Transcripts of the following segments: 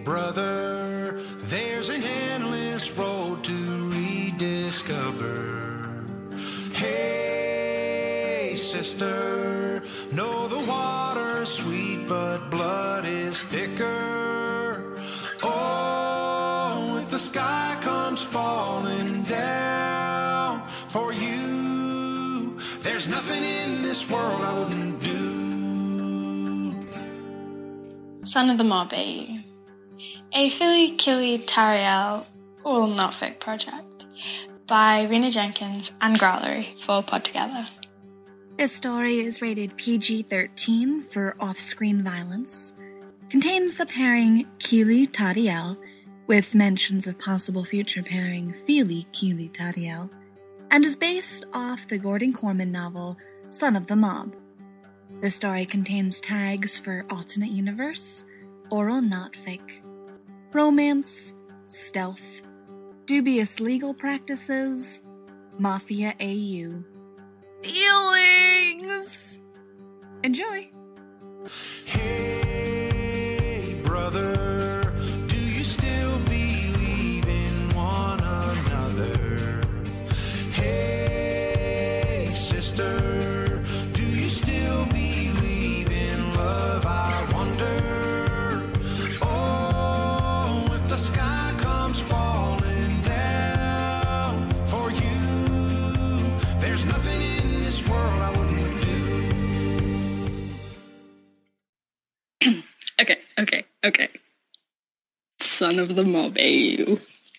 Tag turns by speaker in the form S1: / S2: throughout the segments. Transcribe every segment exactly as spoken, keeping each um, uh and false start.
S1: brother, there's an endless road to rediscover. Hey, sister, know the water's sweet, but blood is thicker. Oh, if the sky comes falling down for you, there's nothing in this world I wouldn't do.
S2: Son of the Mob A U. A Philly Killy Tariel All Not Fic project by Rena Jenkins and Growlery for Pod Together.
S3: This story is rated P G thirteen for off-screen violence, contains the pairing Keely Tariel, with mentions of possible future pairing Feely Keely Tariel, and is based off the Gordon Corman novel Son of the Mob. The story contains tags for alternate universe, oral not fic, romance, stealth, dubious legal practices, Mafia A U, feelings. Enjoy.
S1: Hey, brother, do you still believe in one another? Hey, sister, do you still believe in love? I wonder. Oh, if the sky comes falling down for you, there's nothing in this world I wouldn't do.
S2: Okay, okay, okay. Son of the Mob A U.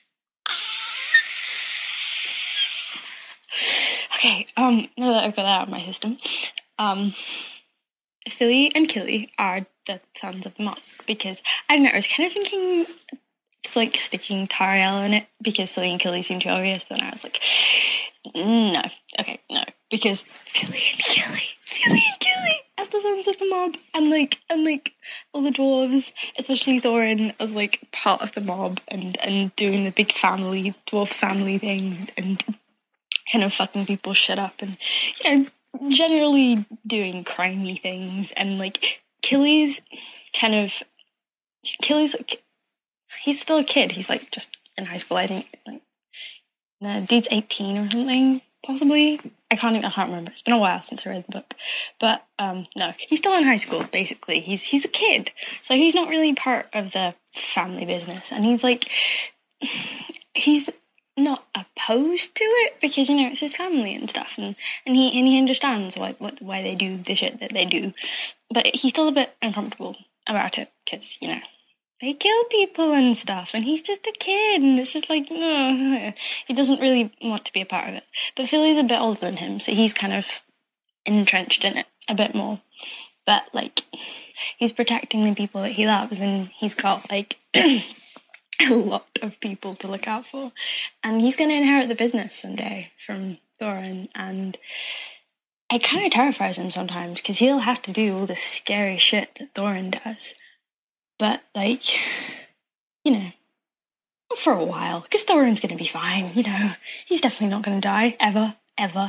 S2: Okay, um, now that I've got that out of my system, um, Philly and Killy are the sons of the mob, because, I don't know, I was kind of thinking it's like sticking Tariel in it, because Philly and Killy seem too obvious, but then I was like, no, okay, no, because Philly and Killy, Philly and Killy as the sons of the mob, and like, and like, all the dwarves, especially Thorin, as like part of the mob, and, and doing the big family, dwarf family thing, and kind of fucking people shit up, and, you know, generally doing crimey things, and like, Killy's kind of, Killy's, like, he's still a kid, he's like just in high school, I think, like, the dude's eighteen or something, possibly, I can't even, I can't remember, it's been a while since I read the book, but, um, no, he's still in high school, basically, he's, he's a kid, so he's not really part of the family business, and he's like, he's not opposed to it, because, you know, it's his family and stuff, and, and he and he understands why what why they do the shit that they do, but he's still a bit uncomfortable about it, because, you know, they kill people and stuff, and he's just a kid, and it's just like, no, he doesn't really want to be a part of it. But Philly's a bit older than him, so he's kind of entrenched in it a bit more, but, like, he's protecting the people that he loves, and he's got, like, a lot of people to look out for, and he's going to inherit the business someday from Thorin, and it kind of terrifies him sometimes, because he'll have to do all the scary shit that Thorin does, but, like, you know, not for a while, because Thorin's going to be fine, you know, he's definitely not going to die, ever, ever,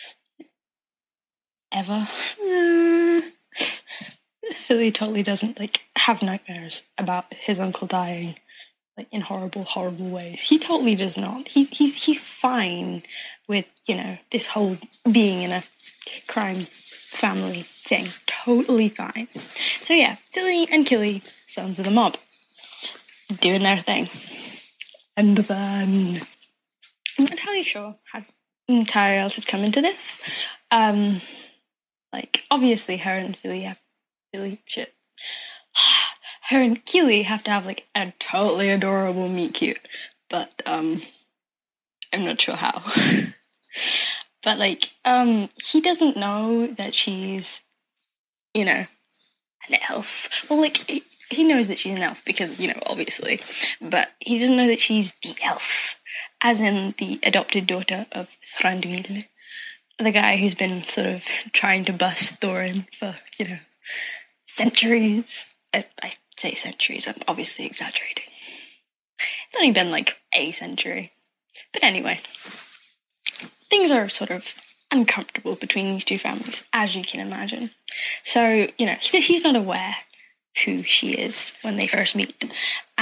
S2: ever. Uh, Philly totally doesn't, like, have nightmares about his uncle dying, like, in horrible, horrible ways. He totally does not. He's he's he's fine with, you know, this whole being in a crime family thing. Totally fine. So yeah, Philly and Killy, sons of the mob, doing their thing. And then I'm not entirely sure how Tariel should come into this. Um, like, obviously her and Philly have Philly shit. Her and Keely have to have, like, a totally adorable meet-cute, but, um, I'm not sure how. But, like, um, he doesn't know that she's, you know, an elf. Well, like, he, he knows that she's an elf because, you know, obviously, but he doesn't know that she's the elf, as in the adopted daughter of Thranduil, the guy who's been sort of trying to bust Thorin for, you know, centuries. I, I say centuries, I'm obviously exaggerating. It's only been like a century. But anyway, things are sort of uncomfortable between these two families, as you can imagine. So, you know, he, he's not aware who she is when they first meet.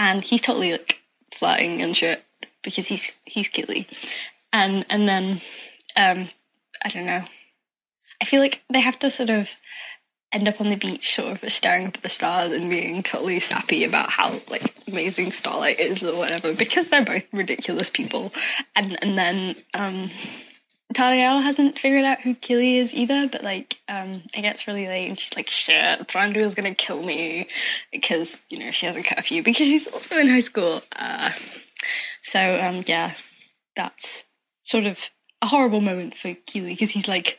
S2: and he's totally like flirting and shit because he's he's Keely, and and then um I don't know. I feel like they have to sort of end up on the beach, sort of staring up at the stars and being totally sappy about how like amazing Starlight is or whatever, because they're both ridiculous people. And and then um, Tariel hasn't figured out who Keely is either, but like um, it gets really late and she's like, shit, Thranduil's gonna kill me because, you know, she has a curfew because she's also in high school. Uh, so um, yeah, that's sort of a horrible moment for Keely because he's like,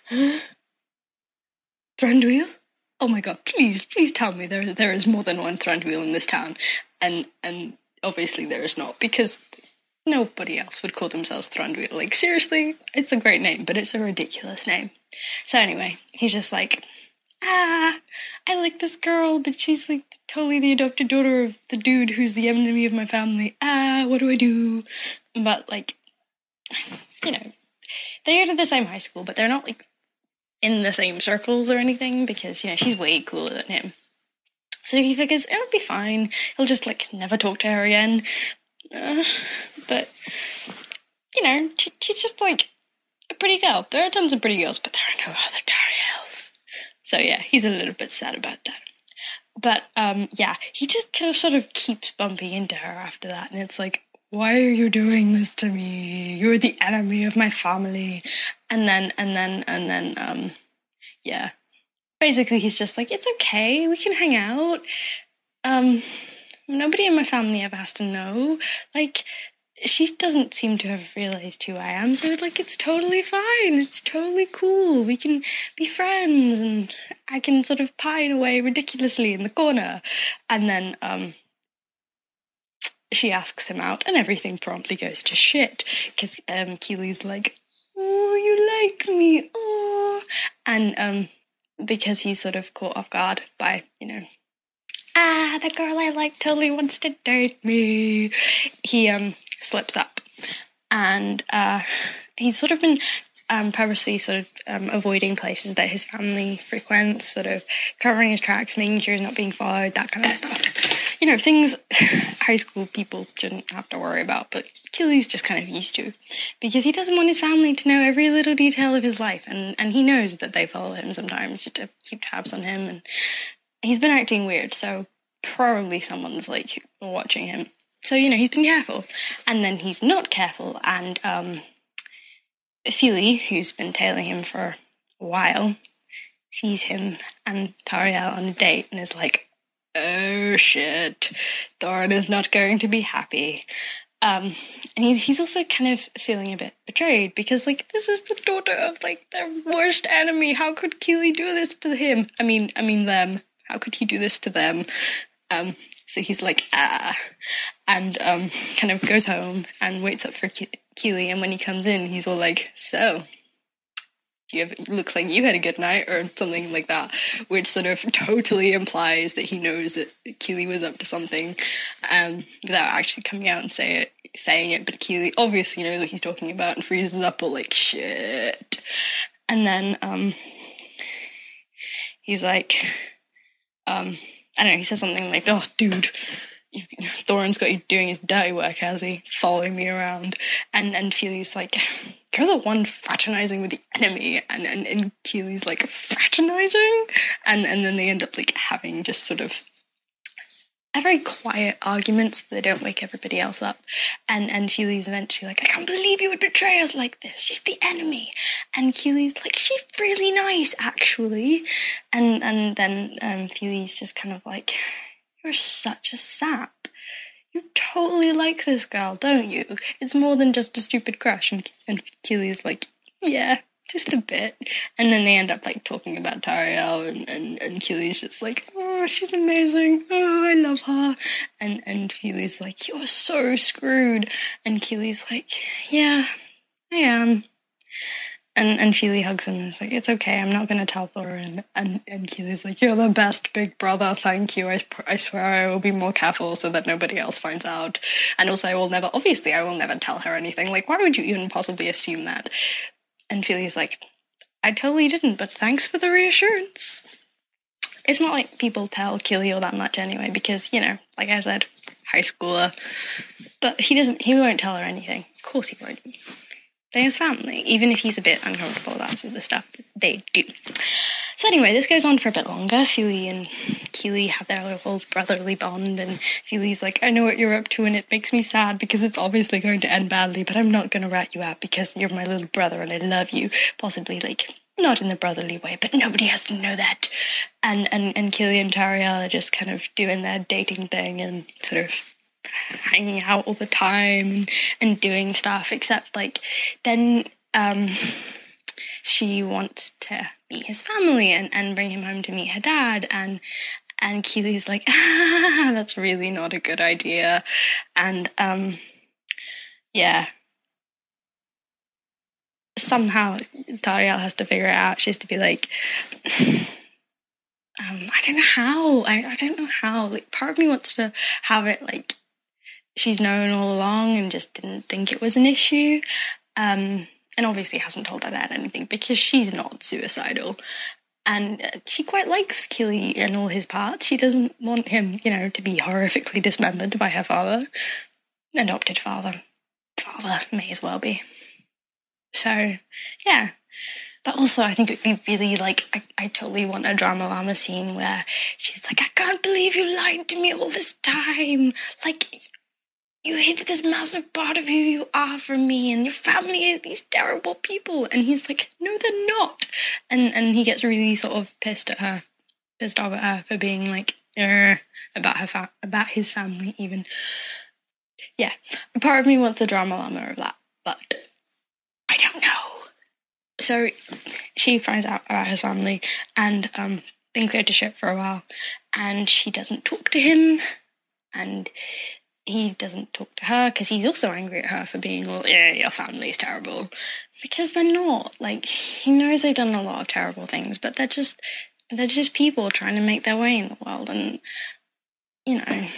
S2: Thranduil? Oh my god, please, please tell me there there is more than one Thranduil in this town. And and obviously there is not, because nobody else would call themselves Thranduil. Like, seriously, it's a great name, but it's a ridiculous name. So anyway, he's just like, ah, I like this girl, but she's like totally the adopted daughter of the dude who's the enemy of my family. Ah, what do I do? But like, you know, they go to the same high school, but they're not like in the same circles or anything, because, you know, she's way cooler than him. So he figures it'll be fine. He'll just, like, never talk to her again. Uh, but, you know, she, she's just, like, a pretty girl. There are tons of pretty girls, but there are no other Tariels. So, yeah, he's a little bit sad about that. But, um, yeah, he just kind of sort of keeps bumping into her after that, and it's like, why are you doing this to me? You're the enemy of my family. And then, and then, and then, um, yeah. Basically, he's just like, it's okay, we can hang out. Um, nobody in my family ever has to know. Like, she doesn't seem to have realized who I am, so, like, it's totally fine. It's totally cool. We can be friends, and I can sort of pine away ridiculously in the corner. And then, um... she asks him out, and everything promptly goes to shit, because um, Keely's like, oh, you like me, oh, and um, because he's sort of caught off guard by, you know, ah, the girl I like totally wants to date me, he um slips up, and uh, he's sort of been um, purposely sort of um, avoiding places that his family frequents, sort of covering his tracks, making sure he's not being followed, that kind of stuff. You know, things high school people shouldn't have to worry about, but Keely's just kind of used to, because he doesn't want his family to know every little detail of his life, and, and he knows that they follow him sometimes just to keep tabs on him, and he's been acting weird, so probably someone's, like, watching him. So, you know, he's been careful, and then he's not careful, and, um... Feely, who's been tailing him for a while, sees him and Tariel on a date and is like, oh shit, Thorin is not going to be happy. Um, and he, he's also kind of feeling a bit betrayed, because, like, this is the daughter of, like, their worst enemy. How could Keely do this to him? I mean, I mean them. How could he do this to them? Um, so he's like, ah, and um, kind of goes home and waits up for Ke- Keely, and when he comes in, he's all like, so, do you have, looks like you had a good night, or something like that, which sort of totally implies that he knows that Keely was up to something, um, without actually coming out and say it, saying it, but Keely obviously knows what he's talking about and freezes up all like, shit. And then, um, he's like, um, I don't know, he says something like, oh, dude, you, Thorin's got you doing his dirty work, has he? Following me around. And and Feely's like, you're the one fraternizing with the enemy. And, and, and Keely's like, fraternizing? And, and then they end up, like, having just sort of a very quiet argument so they don't wake everybody else up. And and Feely's eventually like, I can't believe you would betray us like this. She's the enemy. And Keely's like, she's really nice, actually. And and then um, Feely's just kind of like, you're such a sap. You totally like this girl, don't you? It's more than just a stupid crush. And, and Keely's like, yeah, just a bit. And then they end up, like, talking about Tariel, and, and, and Keely's just like, oh, she's amazing. Oh, I love her. And, and Keely's like, you're so screwed. And Keely's like, yeah, I am. And and Feely hugs him and is like, it's okay, I'm not going to tell Thorin. And, and Keely's like, you're the best big brother, thank you. I, I swear I will be more careful so that nobody else finds out. And also I will never, obviously I will never tell her anything. Like, why would you even possibly assume that? And Feely's like, I totally didn't, but thanks for the reassurance. It's not like people tell Keely all that much anyway, because, you know, like I said, high high schooler. But he doesn't, he won't tell her anything. Of course he won't. They're his family, even if he's a bit uncomfortable about some of the stuff that they do. So anyway, this goes on for a bit longer. Feely and Keely have their little brotherly bond, and Feely's like, I know what you're up to, and it makes me sad because it's obviously going to end badly, but I'm not going to rat you out because you're my little brother and I love you. Possibly, like, not in the brotherly way, but nobody has to know that. And, and, and Keely and Tariel are just kind of doing their dating thing and sort of hanging out all the time and, and doing stuff, except, like, then um, she wants to meet his family and, and bring him home to meet her dad, and and Keely's like, ah, that's really not a good idea. And, um, yeah. Somehow Tariel has to figure it out. She has to be like, um, I don't know how. I, I don't know how. Like, part of me wants to have it like she's known all along and just didn't think it was an issue. Um, and obviously hasn't told her dad anything because she's not suicidal. And uh, she quite likes Keely in all his parts. She doesn't want him, you know, to be horrifically dismembered by her father. Adopted father. Father, may as well be. So, yeah. But also, I think it would be really, like, I, I totally want a Drama Llama scene where she's like, I can't believe you lied to me all this time. Like, you hid this massive part of who you are from me, and your family are these terrible people. And he's like, no, they're not. And and he gets really sort of pissed at her, pissed off at her for being like, er, about her fa- about his family even. Yeah, part of me wants the Drama Llama of that, but I don't know. So she finds out about his family, and um, things go to shit for a while, and she doesn't talk to him, and he doesn't talk to her because he's also angry at her for being all, yeah, your family's terrible. Because they're not. Like, he knows they've done a lot of terrible things, but they're just, they're just people trying to make their way in the world. And, you know,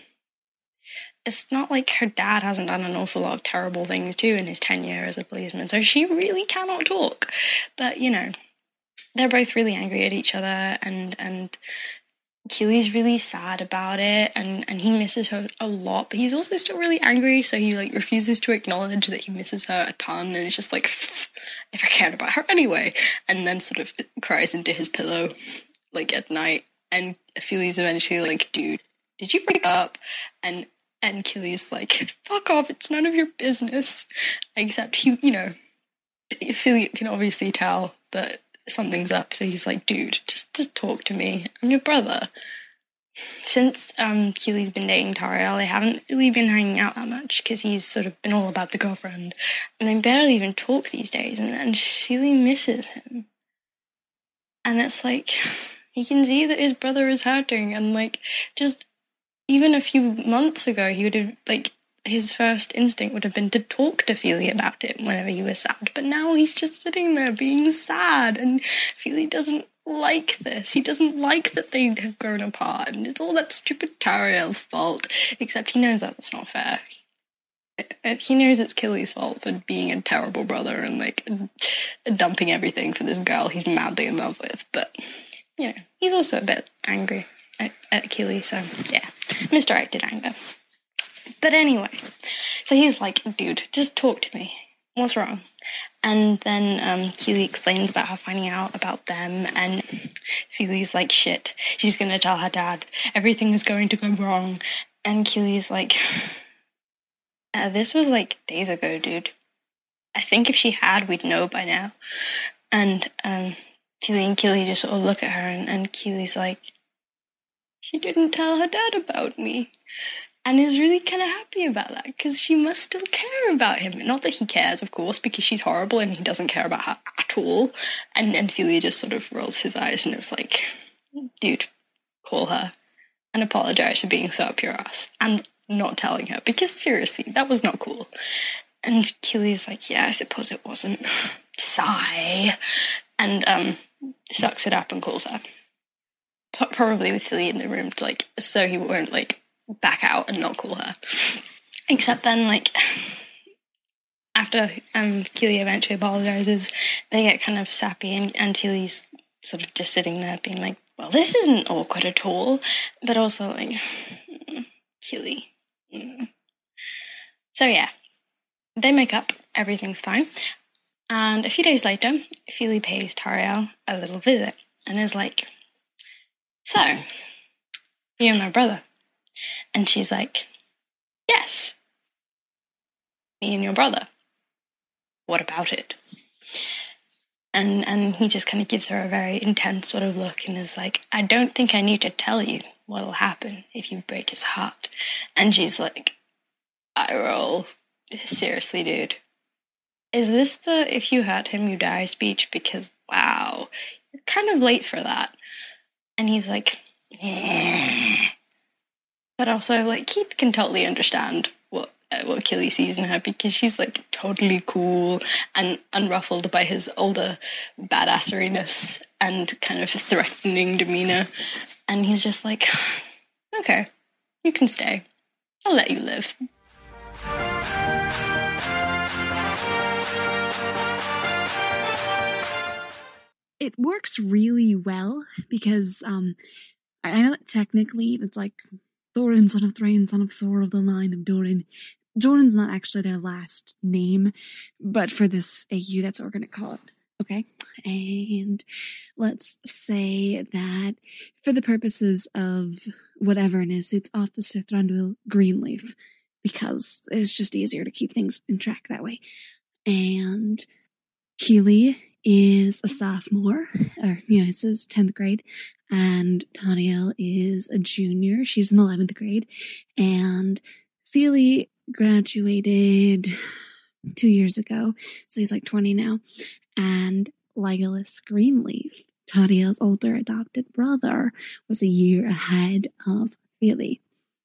S2: it's not like her dad hasn't done an awful lot of terrible things too in his tenure as a policeman. So she really cannot talk. But, you know, they're both really angry at each other, and, and, Keely's really sad about it, and, and he misses her a lot, but he's also still really angry, so he, like, refuses to acknowledge that he misses her a ton, and it's just like, never cared about her anyway, and then sort of cries into his pillow, like, at night, and Feely's eventually like, dude, did you break up? And, and Keely's like, fuck off, it's none of your business, except he, you know, Feely can obviously tell that something's up, so he's like, dude, just just talk to me. I'm your brother. Since um, Keely's been dating Tariel, they haven't really been hanging out that much because he's sort of been all about the girlfriend, and they barely even talk these days, and, and Feely misses him. And it's like, he can see that his brother is hurting, and like, just even a few months ago, he would have, like, his first instinct would have been to talk to Feely about it whenever he was sad. But now he's just sitting there being sad, and Feely doesn't like this. He doesn't like that they have grown apart, and it's all that stupid Tariel's fault. Except he knows that that's not fair. He knows it's Keely's fault for being a terrible brother and, like, dumping everything for this girl he's madly in love with. But, you know, he's also a bit angry at, at Keely, so, yeah. Misdirected anger. But anyway, so he's like, dude, just talk to me. What's wrong? And then um, Keely explains about her finding out about them, and Feely's like, shit, she's going to tell her dad. Everything is going to go wrong. And Keely's like, uh, this was like days ago, dude. I think if she had, we'd know by now. And um, Feely and Keely just sort of look at her, and, and Keely's like, she didn't tell her dad about me. And is really kind of happy about that, because she must still care about him. Not that he cares, of course, because she's horrible and he doesn't care about her at all. And, and Feely just sort of rolls his eyes and is like, dude, call her and apologize for being so up your ass and not telling her, because seriously, that was not cool. And Keely's like, yeah, I suppose it wasn't. Sigh. And um, sucks it up and calls her. P- probably with Feely in the room, to, like, so he won't, like, back out and not call her. Except then, like, after um, Keely eventually apologizes, they get kind of sappy, and, and Feely's sort of just sitting there being like, well, this isn't awkward at all. But also, like, Keely, Mm. So yeah, they make up, everything's fine. And a few days later, Feely pays Tariel a little visit and is like, so, you're my brother. And she's like, yes, me and your brother. What about it? And and he just kind of gives her a very intense sort of look and is like, I don't think I need to tell you what'll happen if you break his heart. And she's like, I roll. Seriously, dude. Is this the if you hurt him, you die speech? Because, wow, you're kind of late for that. And he's like, eh. But also, like, he can totally understand what uh, what Killy sees in her because she's, like, totally cool and unruffled by his older badasseriness and kind of threatening demeanor. And he's just like, okay, you can stay. I'll let you live.
S3: It works really well because um, I know that technically it's like Thorin, son of Thrain, son of Thor of the line of Doran. Doran's not actually their last name, but for this A U, that's what we're going to call it. Okay? And let's say that for the purposes of whateverness, it's Officer Thranduil Greenleaf, because it's just easier to keep things in track that way. And Keely is a sophomore, or, you know, this is tenth grade, and Tariel is a junior. She's in eleventh grade, and Feely graduated two years ago, so he's like twenty now, and Legolas Greenleaf, Tariel's older adopted brother, was a year ahead of Feely.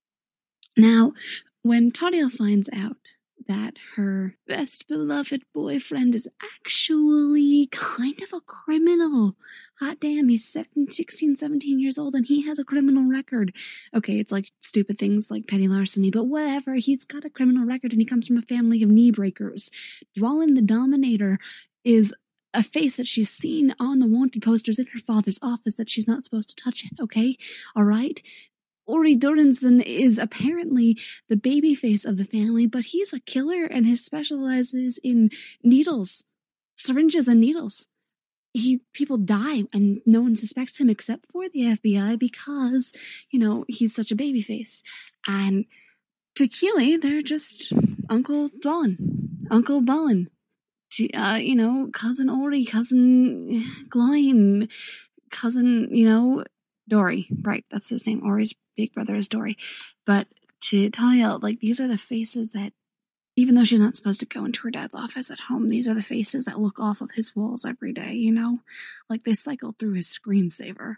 S3: Now, when Tariel finds out that her best beloved boyfriend is actually kind of a criminal. Hot damn, he's sixteen, seventeen years old and he has a criminal record. Okay, it's like stupid things like petty larceny, but whatever, he's got a criminal record and he comes from a family of knee breakers. Dwalin the Dominator is a face that she's seen on the wanted posters in her father's office that she's not supposed to touch, okay? All right? Ori Doranson is apparently the baby face of the family, but he's a killer and he specializes in needles, syringes and needles. He people die and no one suspects him except for the F B I because, you know, he's such a baby face. And to Keely, they're just Uncle Dwalin, Uncle Balin, to, uh, you know, cousin Ori, cousin Gloin, cousin, you know, Dory, right, that's his name. Ori's big brother is Dory. But to Tariel, like, these are the faces that, even though she's not supposed to go into her dad's office at home, these are the faces that look off of his walls every day, you know? Like, they cycle through his screensaver.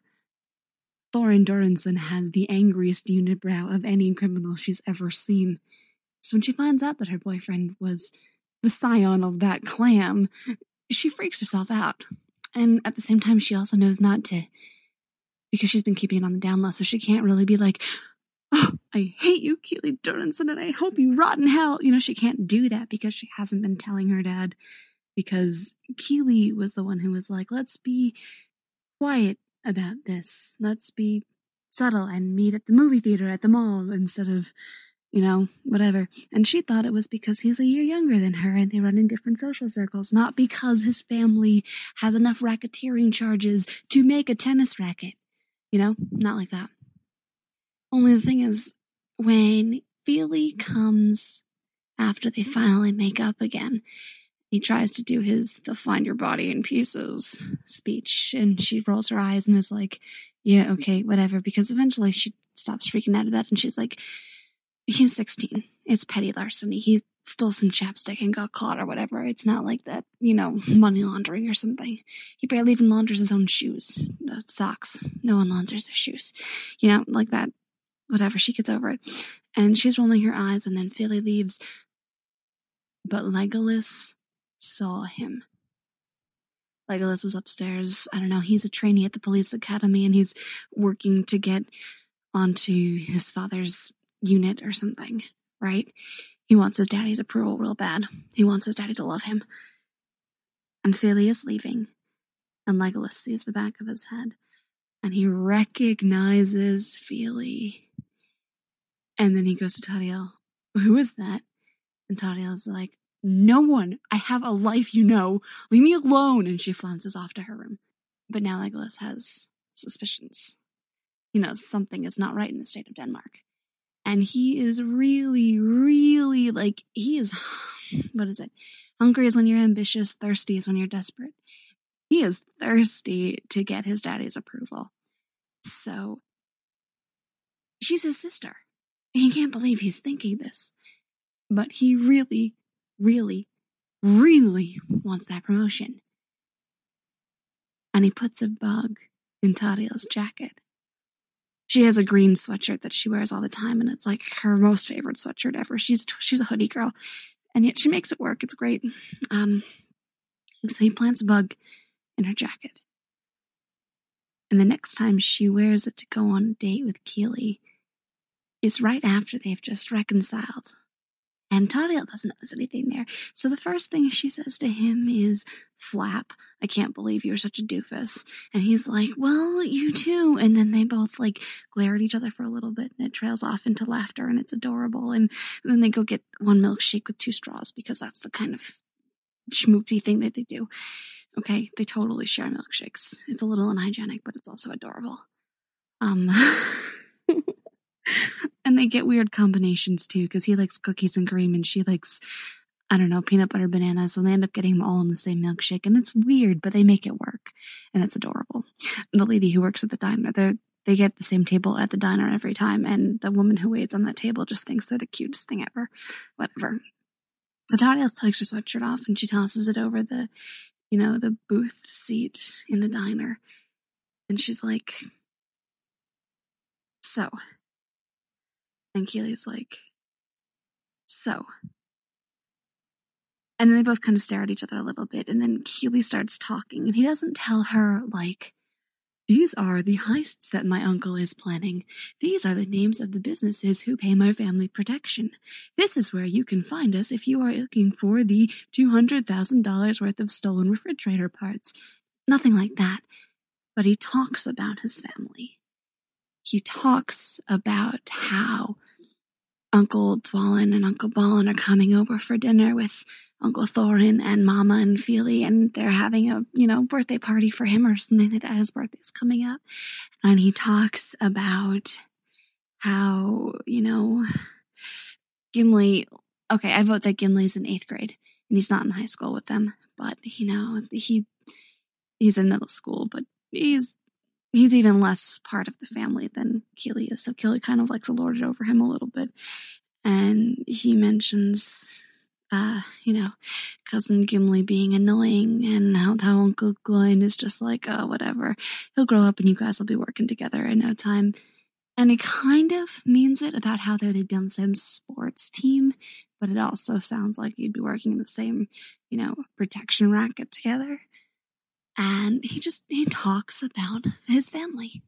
S3: Thorin Doranson has the angriest unibrow of any criminal she's ever seen. So when she finds out that her boyfriend was the scion of that clan, she freaks herself out. And at the same time, she also knows not to, because she's been keeping it on the down low, so she can't really be like, oh, I hate you, Keely Doranson, and I hope you rot in hell. You know, she can't do that because she hasn't been telling her dad, because Keely was the one who was like, let's be quiet about this. Let's be subtle and meet at the movie theater at the mall instead of, you know, whatever. And she thought it was because he was a year younger than her and they run in different social circles, not because his family has enough racketeering charges to make a tennis racket. You know, not like that. Only the thing is, when Feely comes after they finally make up again, he tries to do his "they'll find your body in pieces" speech, and she rolls her eyes and is like, yeah, okay, whatever, because eventually she stops freaking out about it, and she's like, he's sixteen. It's petty larceny. He stole some chapstick and got caught or whatever. It's not like that, you know, money laundering or something. He barely even launders his own shoes. Uh, socks. No one launders their shoes. You know, like that. Whatever. She gets over it. And she's rolling her eyes, and then Feely leaves. But Legolas saw him. Legolas was upstairs. I don't know. He's a trainee at the police academy, and he's working to get onto his father's unit or something, right? He wants his daddy's approval real bad. He wants his daddy to love him. And Feely is leaving, and Legolas sees the back of his head, and he recognizes Feely.
S4: And then he goes to Tauriel, who is that? And Tauriel's like, no one. I have a life, you know. Leave me alone. And she flounces off to her room. But now Legolas has suspicions. He knows something is not right in the state of Denmark. And he is really, really, like, he is, what is it? Hungry is when you're ambitious, thirsty is when you're desperate. He is thirsty to get his daddy's approval. So, she's his sister. He can't believe he's thinking this. But he really, really, really wants that promotion. And he puts a bug in Tauriel's jacket. She has a green sweatshirt that she wears all the time, and it's like her most favorite sweatshirt ever. She's she's a hoodie girl, and yet she makes it work. It's great. Um, so he plants a bug in her jacket. And the next time she wears it to go on a date with Keely is right after they've just reconciled. And Tauriel doesn't know there's anything there. So the first thing she says to him is, slap, I can't believe you're such a doofus. And he's like, well, you too. And then they both like glare at each other for a little bit, and it trails off into laughter, and it's adorable. And then they go get one milkshake with two straws, because that's the kind of schmoopy thing that they do. Okay, they totally share milkshakes. It's a little unhygienic, but it's also adorable. Um... And they get weird combinations too, because he likes cookies and cream and she likes, I don't know, peanut butter bananas. So they end up getting them all in the same milkshake. And it's weird, but they make it work. And it's adorable. The lady who works at the diner, they they get the same table at the diner every time. And the woman who waits on that table just thinks they're the cutest thing ever. Whatever. So Tauriel takes her sweatshirt off and she tosses it over the, you know, the booth seat in the diner. And she's like, so... And Keely's like, so. And then they both kind of stare at each other a little bit. And then Keely starts talking. And he doesn't tell her, like, these are the heists that my uncle is planning. These are the names of the businesses who pay my family protection. This is where you can find us if you are looking for the two hundred thousand dollars worth of stolen refrigerator parts. Nothing like that. But he talks about his family. He talks about how Uncle Dwalin and Uncle Balin are coming over for dinner with Uncle Thorin and Mama and Feely, and they're having a, you know, birthday party for him or something like that. His birthday's coming up. And he talks about how, you know, Gimli, okay, I vote that Gimli's in eighth grade, and he's not in high school with them, but, you know, he he's in middle school, but he's He's even less part of the family than Keely is, so Keely kind of likes to lord it over him a little bit. And he mentions, uh, you know, Cousin Gimli being annoying, and how, how Uncle Glenn is just like, oh, whatever. He'll grow up and you guys will be working together in no time. And it kind of means it about how they'd be on the same sports team, but it also sounds like you'd be working in the same, you know, protection racket together. And he just, he talks about his family.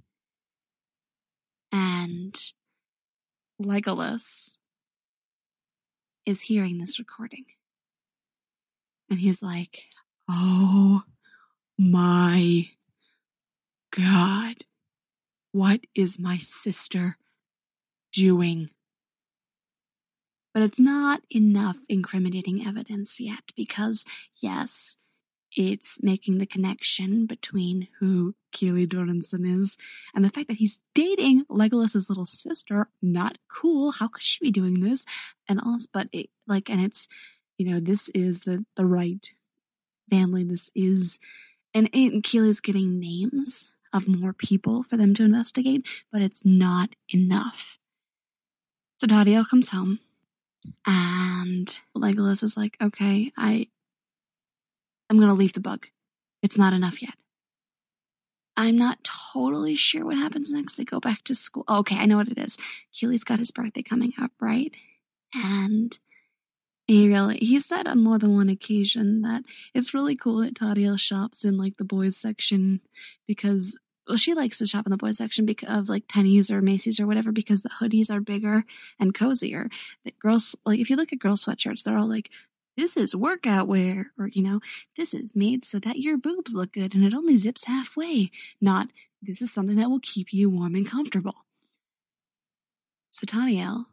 S4: And Legolas is hearing this recording. And he's like, oh my God, what is my sister doing? But it's not enough incriminating evidence yet, because yes, it's making the connection between who Keely Doranson is and the fact that he's dating Legolas's little sister. Not cool. How could she be doing this? And also, but it, like, and it's, you know, this is the, the right family. This is, and, and Keely's giving names of more people for them to investigate, but it's not enough. So Tauriel comes home and Legolas is like, okay, I, I'm going to leave the bug. It's not enough yet. I'm not totally sure what happens next. They go back to school. Oh, okay, I know what it is. Keely's got his birthday coming up, right? And he really, he said on more than one occasion that it's really cool that Tauriel shops in, like, the boys section because, well, she likes to shop in the boys section because of, like, Penny's or Macy's or whatever, because the hoodies are bigger and cozier. That girls, like, if you look at girl sweatshirts, they're all like, this is workout wear, or, you know, this is made so that your boobs look good and it only zips halfway. Not, this is something that will keep you warm and comfortable. So Tauriel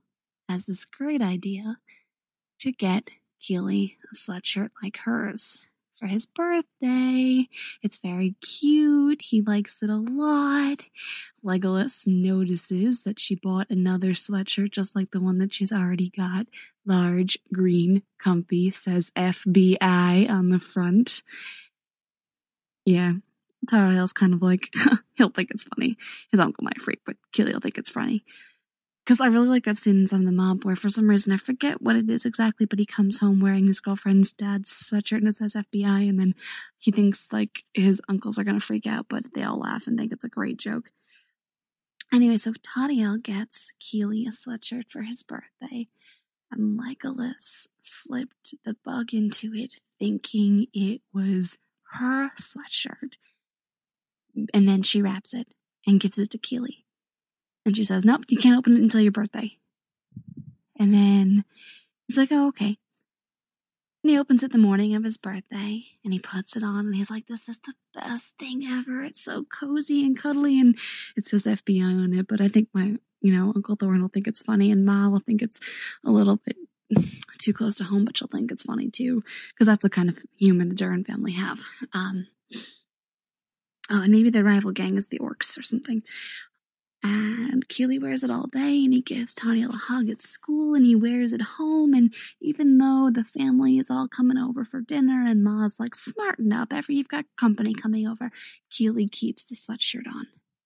S4: has this great idea to get Keely a sweatshirt like hers for his birthday. It's very cute. He likes it a lot. Legolas notices that she bought another sweatshirt just like the one that she's already got. Large, green, comfy, says F B I on the front. Yeah, Tauriel's kind of like, he'll think it's funny. His uncle might freak, but Keely will think it's funny. Because I really like that scene in Son of the Mob where for some reason, I forget what it is exactly, but he comes home wearing his girlfriend's dad's sweatshirt and it says F B I, and then he thinks like his uncles are going to freak out, but they all laugh and think it's a great joke. Anyway, so Tauriel gets Keely a sweatshirt for his birthday, and Legolas slipped the bug into it thinking it was her sweatshirt. And then she wraps it and gives it to Keely. And she says, nope, you can't open it until your birthday. And then he's like, oh, okay. And he opens it the morning of his birthday, and he puts it on, and he's like, this is the best thing ever. It's so cozy and cuddly, and it says F B I on it, but I think my, you know, Uncle Thorne will think it's funny, and Ma will think it's a little bit too close to home, but she'll think it's funny too, because that's the kind of humor the Durin family have. Um, oh, and maybe their rival gang is the orcs or something. And Keely wears it all day, and he gives Tauriel a hug at school, and he wears it home, and even though the family is all coming over for dinner, and Ma's like, smarten up, ever you've got company coming over, Keely keeps the sweatshirt on.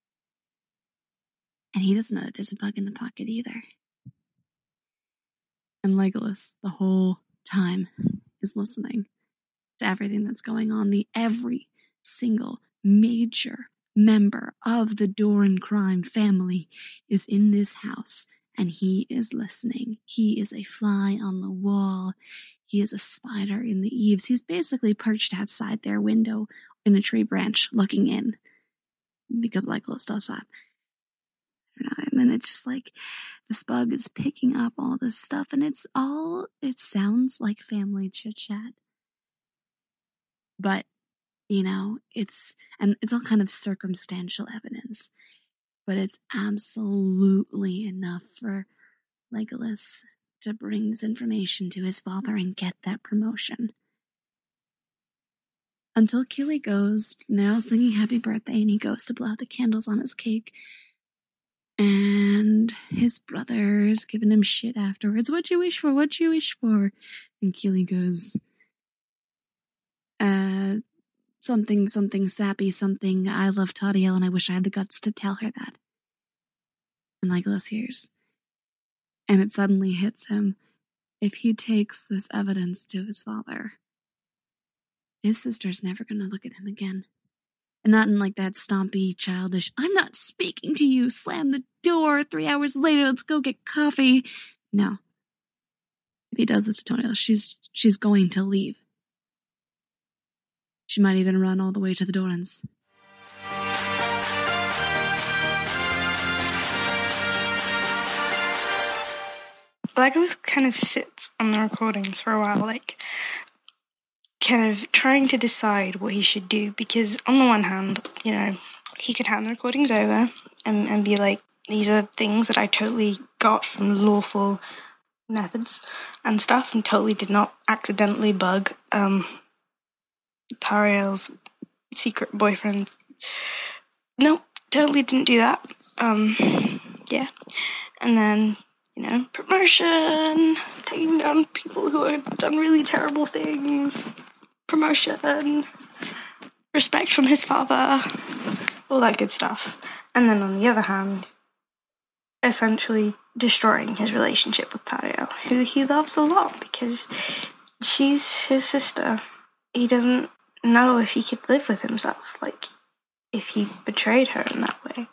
S4: And he doesn't know that there's a bug in the pocket either. And Legolas, the whole time, is listening to everything that's going on. The every single major member of the Durin crime family is in this house, and he is listening. He is a fly on the wall. He is a spider in the eaves. He's basically perched outside their window in a tree branch looking in, because Legolas does that. And then it's just like this bug is picking up all this stuff, and it's all, it sounds like family chit chat. But you know, it's, and it's all kind of circumstantial evidence, but it's absolutely enough for Legolas to bring this information to his father and get that promotion. Until Keely goes, now singing happy birthday, and he goes to blow out the candles on his cake, and his brother's giving him shit afterwards. What'd you wish for? What'd you wish for? And Keely goes, uh, Something, something sappy, something, I love Tauriel and I wish I had the guts to tell her that. And Legolas hears. And it suddenly hits him. If he takes this evidence to his father, his sister's never going to look at him again. And not in like that stompy, childish, I'm not speaking to you, slam the door, three hours later, let's go get coffee. No. If he does this to Tauriel, she's, she's going to leave. She might even run all the way to the Durins.
S2: Legolas kind of sits on the recordings for a while, like, kind of trying to decide what he should do, because on the one hand, you know, he could hand the recordings over and, and be like, these are things that I totally got from lawful methods and stuff, and totally did not accidentally bug, um... Tauriel's secret boyfriend. Nope, totally didn't do that. Um, yeah. And then, you know, promotion, taking down people who have done really terrible things, promotion, respect from his father, all that good stuff. And then on the other hand, essentially destroying his relationship with Tauriel, who he loves a lot because she's his sister. He doesn't know if he could live with himself, like, if he betrayed her in that way.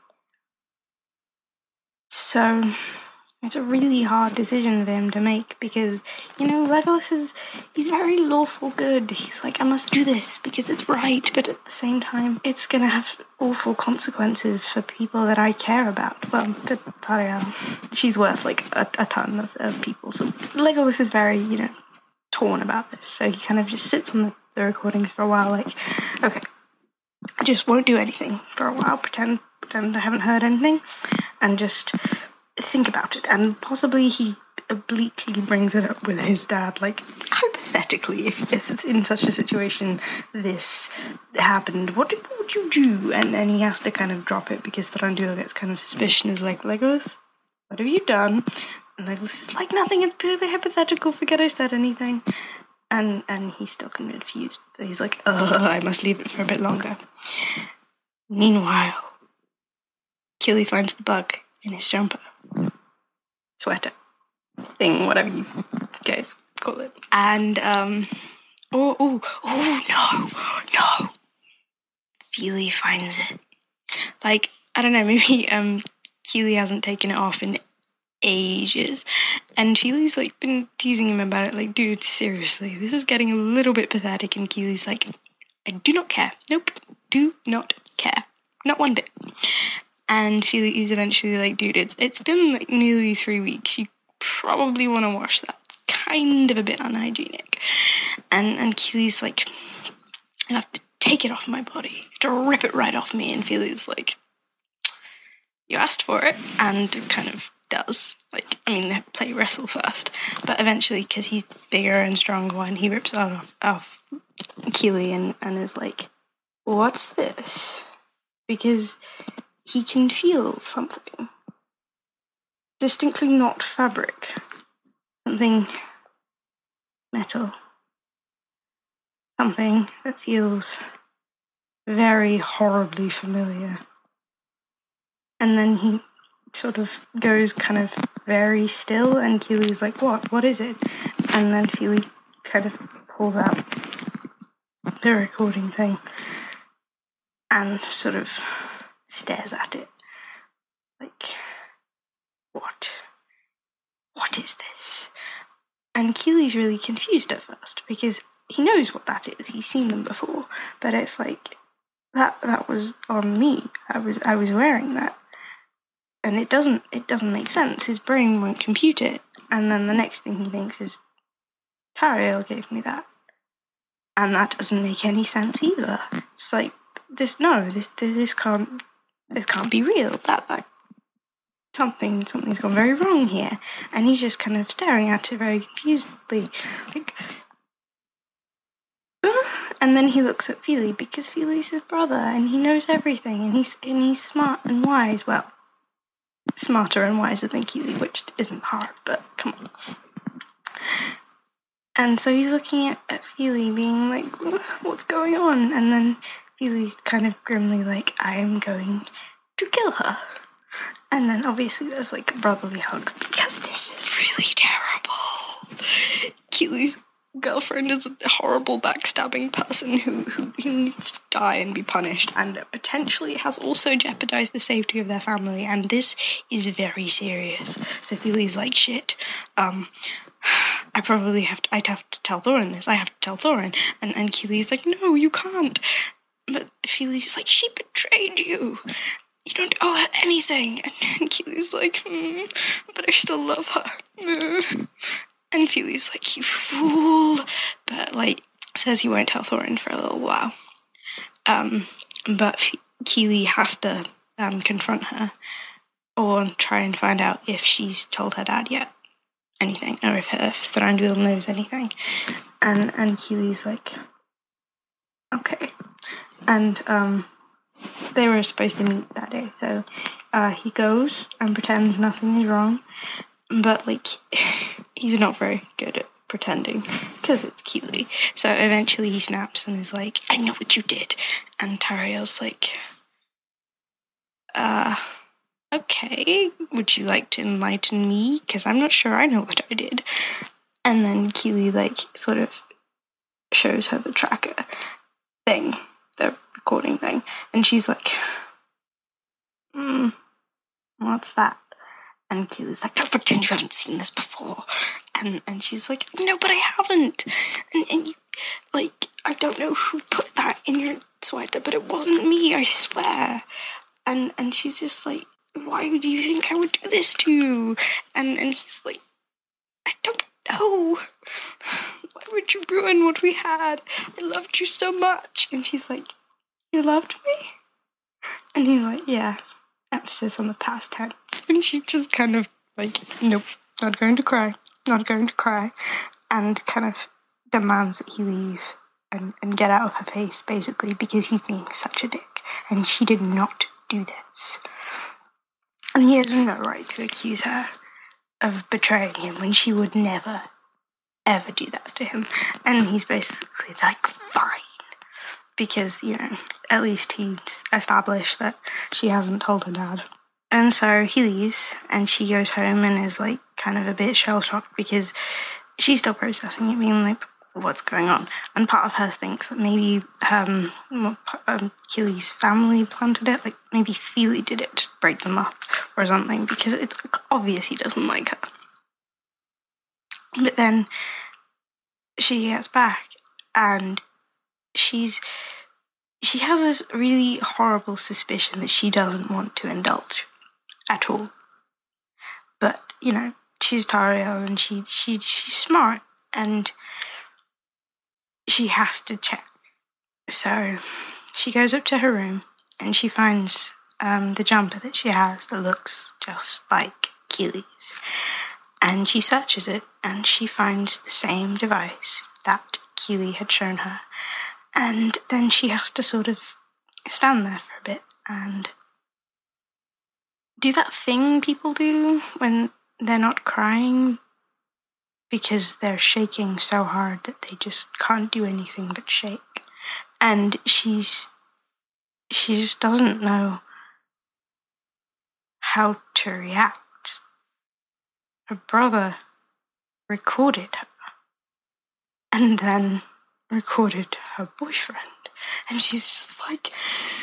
S2: So, it's a really hard decision for him to make, because, you know, Legolas is, he's very lawful good. He's like, I must do this because it's right, but at the same time, it's gonna have awful consequences for people that I care about. Well, for Tauriel, she's worth, like, a, a ton of, of people, so Legolas is very, you know, torn about this, so he kind of just sits on the, the recordings for a while, like, okay, I just won't do anything for a while, pretend pretend I haven't heard anything, and just think about it. And possibly he obliquely brings it up with his dad, like, hypothetically, if, if it's in such a situation this happened, what, what would you do? And then he has to kind of drop it because Thranduil gets kind of suspicious and is like, Legolas, what have you done? And Legolas is like, nothing, it's purely hypothetical, forget I said anything. And and he's still confused, so he's like, oh, I must leave it for a bit longer. Meanwhile, Keely finds the bug in his jumper. Sweater. Thing, whatever you guys call it. And, um, oh, oh, oh, no, no. Feely finds it. Like, I don't know, maybe, um, Keely hasn't taken it off in ages. And Feely's, like, been teasing him about it, like, dude, seriously, this is getting a little bit pathetic. And Keely's like, I do not care. Nope, do not care. Not one bit. And Feely is eventually like, dude, it's it's been, like, nearly three weeks. You probably want to wash that. It's kind of a bit unhygienic. And and Keely's like, I have to take it off my body. I have to rip it right off me. And Feely's like, you asked for it, and kind of does. Like, I mean, they play wrestle first, but eventually, because he's bigger and stronger, and he rips it off, off Keely and, and is like, what's this? Because he can feel something. Distinctly not fabric. Something metal. Something that feels very horribly familiar. And then he sort of goes kind of very still, and Keely's like, what? What is it? And then Feely kind of pulls out the recording thing and sort of stares at it. Like, what? What is this? And Keely's really confused at first, because he knows what that is. He's seen them before. But it's like, that that was on me. I was I was wearing that. And it doesn't it doesn't make sense. His brain won't compute it. And then the next thing he thinks is, Tauriel gave me that. And that doesn't make any sense either. It's like, this no, this this can't this can't be real. That that something something's gone very wrong here. And he's just kind of staring at it very confusedly. Like, and then he looks at Feely, because Feely's his brother and he knows everything, and he's and he's smart and wise. Well, smarter and wiser than Keely, which isn't hard, but come on. And so he's looking at, at Feely, being like, what's going on? And then Feely's kind of grimly like, I'm going to kill her. And then obviously there's like brotherly hugs, because this is really terrible. Keely's girlfriend is a horrible backstabbing person who, who, who needs to die and be punished, and potentially has also jeopardized the safety of their family, and this is very serious. So Feely's like, shit, um, I probably have to, I'd have to tell Thorin this, I have to tell Thorin, and, and Keely's like, no, you can't. But Feely's like, she betrayed you. You don't owe her anything. And, and Keely's like, mm, but I still love her. Mm. And Feely's like, you fool. But, like, says he won't tell Thorin for a little while. Um, but F- Keely has to um, confront her, or try and find out if she's told her dad yet anything, or if, her, if Thranduil knows anything. And, and Keely's like, okay. And um, they were supposed to meet that day, so uh, he goes and pretends nothing is wrong. But, like, he's not very good at pretending, because it's Keely. So eventually he snaps and is like, I know what you did. And Tauriel's like, uh, okay, would you like to enlighten me? Because I'm not sure I know what I did. And then Keely, like, sort of shows her the tracker thing, the recording thing. And she's like, hmm, what's that? And Keely's like, don't pretend you haven't seen this before. And and she's like, no, but I haven't. And, and you, like, I don't know who put that in your sweater, but it wasn't me, I swear. And and she's just like, why do you think I would do this to you? And, and he's like, I don't know. Why would you ruin what we had? I loved you so much. And she's like, you loved me? And he's like, yeah. Emphasis on the past tense. And she's just kind of like, nope, not going to cry, not going to cry, and kind of demands that he leave and, and get out of her face, basically, because he's being such a dick, and she did not do this. And he has no right to accuse her of betraying him when she would never, ever do that to him. And he's basically like, fine. Because, you know, at least he's established that she hasn't told her dad. And so he leaves, and she goes home and is, like, kind of a bit shell-shocked because she's still processing it, being like, what's going on? And part of her thinks that maybe um, um, Keely's family planted it, like maybe Feely did it to break them up or something, because it's obvious he doesn't like her. But then she gets back, and she's she has this really horrible suspicion that she doesn't want to indulge at all. But, you know, she's Tariel, and she, she she's smart, and she has to check. So she goes up to her room, and she finds um, the jumper that she has that looks just like Keely's. And she searches it, and she finds the same device that Keely had shown her. And then she has to sort of stand there for a bit and do that thing people do when they're not crying because they're shaking so hard that they just can't do anything but shake. And she's she just doesn't know how to react. Her brother recorded her and then recorded her boyfriend, and she's just like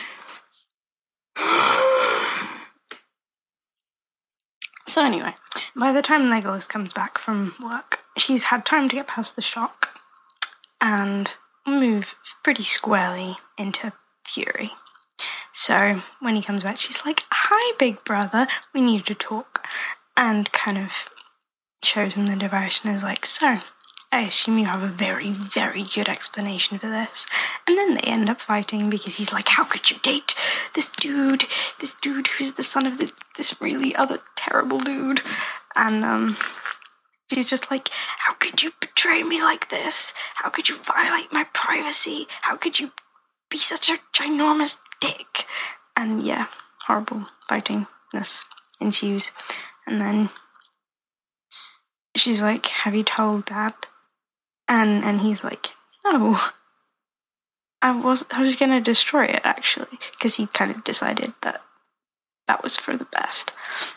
S2: so anyway, by the time Legolas comes back from work, she's had time to get past the shock and move pretty squarely into Fury. So when he comes back, she's like, hi, big brother, we need to talk, and kind of shows him the device and is like, so I assume you have a very, very good explanation for this. And then they end up fighting because he's like, how could you date this dude, this dude who's the son of the, this really other terrible dude? And um, she's just like, how could you betray me like this? How could you violate my privacy? How could you be such a ginormous dick? And yeah, horrible fightingness ensues. And then she's like, have you told Dad? And and he's like, no, I was I was gonna destroy it actually, because he kind of decided that that was for the best.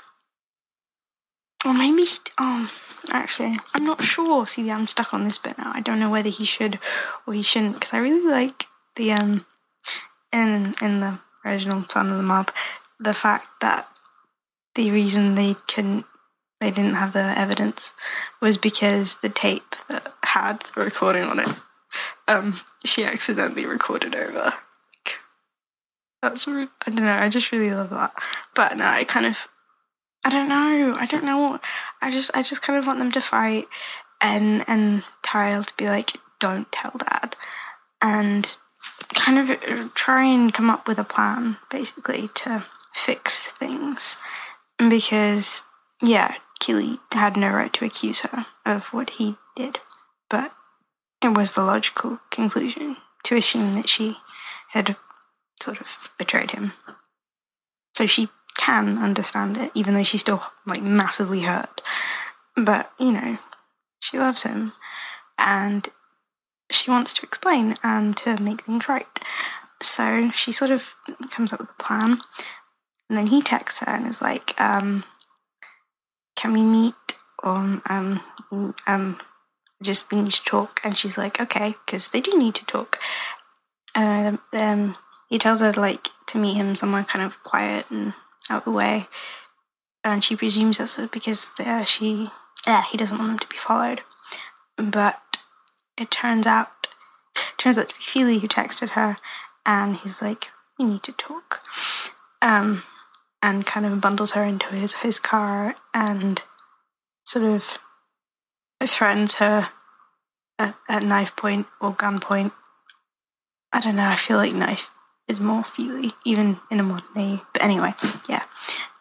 S2: Or maybe, um, actually, I'm not sure. See, I'm stuck on this bit now. I don't know whether he should or he shouldn't, because I really like the um in in the original Son of the Mob, the fact that the reason they couldn't. They didn't have the evidence was because the tape that had the recording on it, um, she accidentally recorded over. That's, I don't know, I just really love that. But no, I kind of, I don't know, I don't know, I just, I just kind of want them to fight and, and Tariel to be like, don't tell Dad. And kind of try and come up with a plan, basically, to fix things. Because, yeah, Keely had no right to accuse her of what he did, but it was the logical conclusion to assume that she had sort of betrayed him. So she can understand it, even though she's still, like, massively hurt. But, you know, she loves him, and she wants to explain and to make things right. So she sort of comes up with a plan, and then he texts her and is like, um... can we meet? Um, um, um, just we need to talk. And she's like, okay, because they do need to talk. And uh, um, he tells her like to meet him somewhere kind of quiet and out of the way. And she presumes that's because uh, she, yeah, he doesn't want them to be followed. But it turns out, turns out to be Feely who texted her, and he's like, we need to talk. Um, and kind of bundles her into his his car and sort of threatens her at, at knife point or gun point. I don't know, I feel like knife is more Feely, even in a modern day. But anyway, yeah.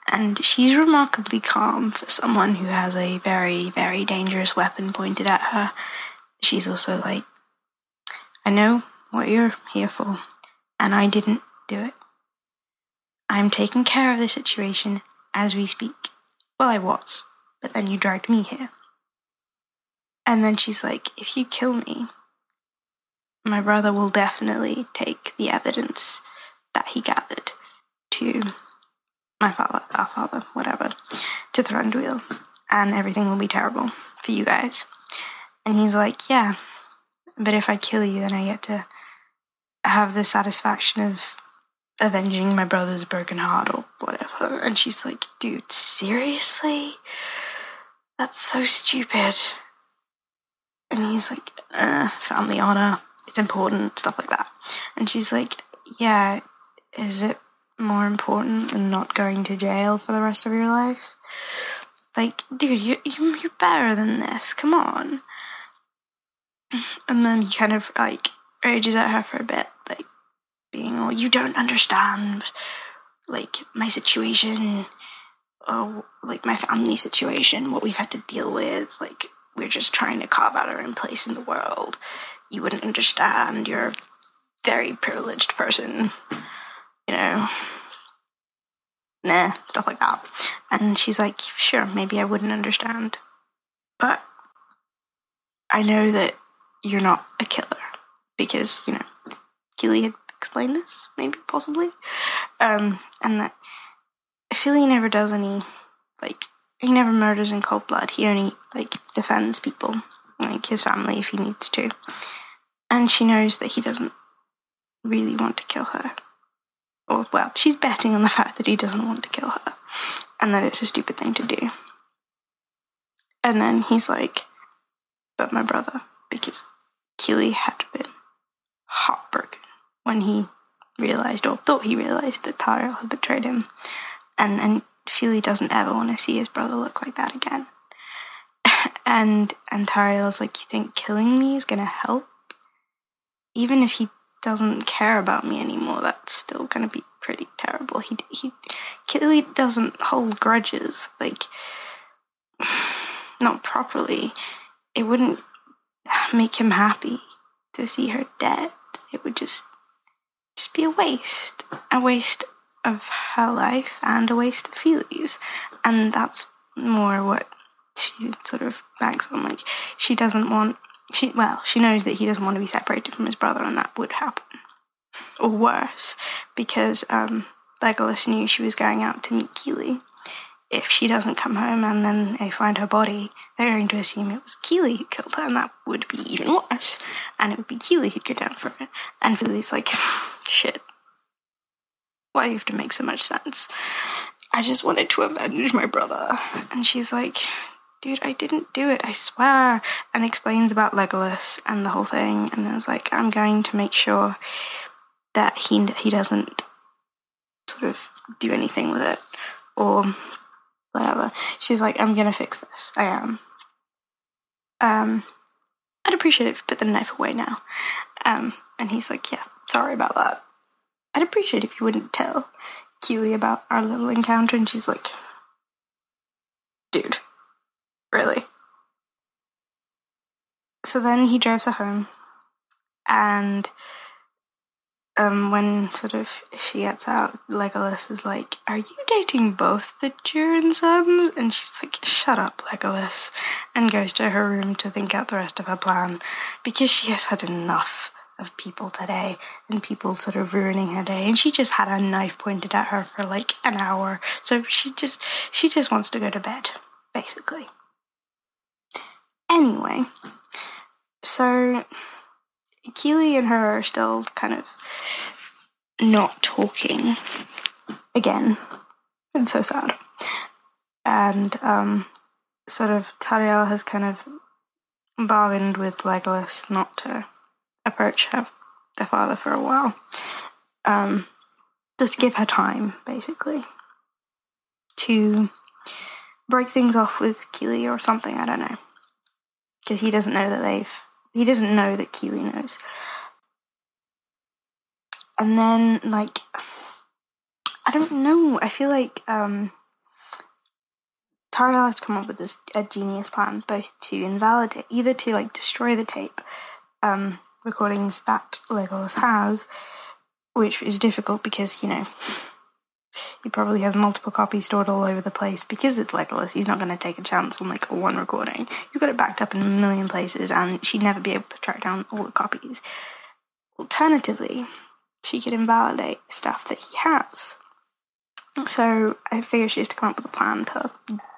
S2: And she's remarkably calm for someone who has a very, very dangerous weapon pointed at her. She's also like, I know what you're here for, and I didn't do it. I'm taking care of the situation as we speak. Well, I was, but then you dragged me here. And then she's like, if you kill me, my brother will definitely take the evidence that he gathered to my father, our father, whatever, to Thranduil, and everything will be terrible for you guys. And he's like, yeah, but if I kill you, then I get to have the satisfaction of avenging my brother's broken heart or whatever. And she's like, dude, seriously? That's so stupid. And he's like, uh, family honor, it's important, stuff like that. And she's like, yeah, is it more important than not going to jail for the rest of your life? Like, dude, you, you, you're better than this, come on. And then he kind of, like, rages at her for a bit, like, being all, you don't understand, like, my situation, or, like, my family situation, what we've had to deal with, like, we're just trying to carve out our own place in the world. You wouldn't understand, you're a very privileged person, you know, nah, stuff like that. And she's like, sure, maybe I wouldn't understand, but I know that you're not a killer, because, you know, Keely had explained this, maybe, possibly, um, and that Philly never does any, like, he never murders in cold blood, he only, like, defends people, like, his family if he needs to, and she knows that he doesn't really want to kill her, or, well, she's betting on the fact that he doesn't want to kill her, and that it's a stupid thing to do. And then he's like, but my brother, because Keely had been heartbroken when he realised, or thought he realised, that Tariel had betrayed him, and, and Feely doesn't ever want to see his brother look like that again. and and Tariel's like, you think killing me is going to help? Even if he doesn't care about me anymore, that's still going to be pretty terrible. He, he, Keely doesn't hold grudges, like, not properly. It wouldn't make him happy to see her dead. It would just just be a waste. A waste of her life and a waste of Feely's. And that's more what she sort of banks on. Like, she doesn't want, she well, she knows that he doesn't want to be separated from his brother, and that would happen. Or worse, because um, Legolas knew she was going out to meet Keely. If she doesn't come home and then they find her body, they're going to assume it was Keely who killed her, and that would be even worse. And it would be Keely who'd go down for it. And Feely's like, shit. Why do you have to make so much sense? I just wanted to avenge my brother. And she's like, dude, I didn't do it, I swear. And explains about Legolas and the whole thing. And I was like, I'm going to make sure that he he doesn't sort of do anything with it. Or whatever. She's like, I'm gonna fix this. I am. Um, I'd appreciate it if you put the knife away now. Um, and he's like, yeah, sorry about that. I'd appreciate if you wouldn't tell Keely about our little encounter. And she's like, dude, really? So then he drives her home, and Um, when sort of she gets out, Legolas is like, are you dating both the Durin sons? And she's like, shut up, Legolas, and goes to her room to think out the rest of her plan, because she has had enough of people today, and people sort of ruining her day, and she just had a knife pointed at her for like an hour, so she just, she just wants to go to bed, basically. Anyway, so Keely and her are still kind of not talking again. It's so sad. And um, sort of Tariel has kind of bargained with Legolas not to approach her, their father for a while. Um, just to give her time, basically, to break things off with Keely or something, I don't know. Because he doesn't know that they've He doesn't know that Keely knows. And then, like, I don't know. I feel like um, Tariel has to come up with this, a genius plan, both to invalidate, either to like destroy the tape um, recordings that Legolas has, which is difficult because, you know, he probably has multiple copies stored all over the place because it's Legolas. He's not going to take a chance on like one recording. He's got it backed up in a million places and she'd never be able to track down all the copies. Alternatively, she could invalidate stuff that he has. So I figure she has to come up with a plan to...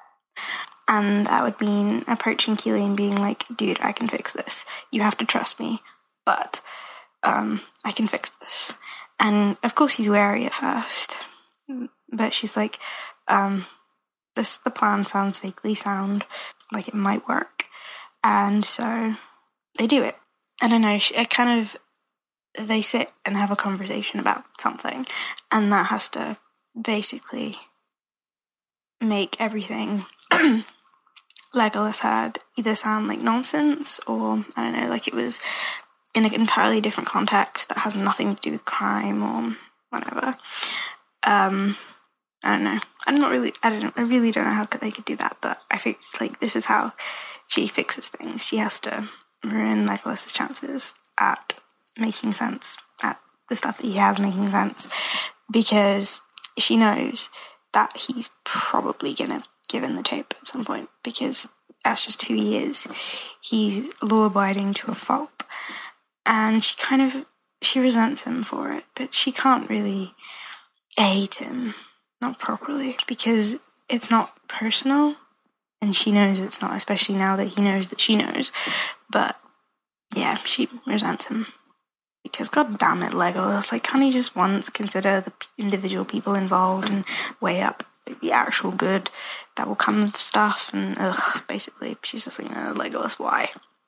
S2: And that would mean approaching Keely and being like, dude, I can fix this. You have to trust me, but um, I can fix this. And of course he's wary at first. But she's like, um, this the plan sounds vaguely sound, like it might work. And so they do it. I don't know, it kind of... They sit and have a conversation about something. And that has to basically make everything Legolas had either sound like nonsense or, I don't know, like it was in an entirely different context that has nothing to do with crime or whatever. Um, I don't know. I'm not really, I don't I really don't know how they could do that, but I think like this is how she fixes things. She has to ruin Legolas's chances at making sense, at the stuff that he has making sense, because she knows that he's probably gonna give in the tape at some point, because that's just who he is. He's law-abiding to a fault. And she kind of, she resents him for it, but she can't really hate him, not properly, because it's not personal, and she knows it's not, especially now that he knows that she knows. But, yeah, she resents him. Because, god damn it, Legolas, like, can't he just once consider the individual people involved and weigh up the actual good that will come of stuff? And, ugh, basically, she's just like, uh, Legolas, why?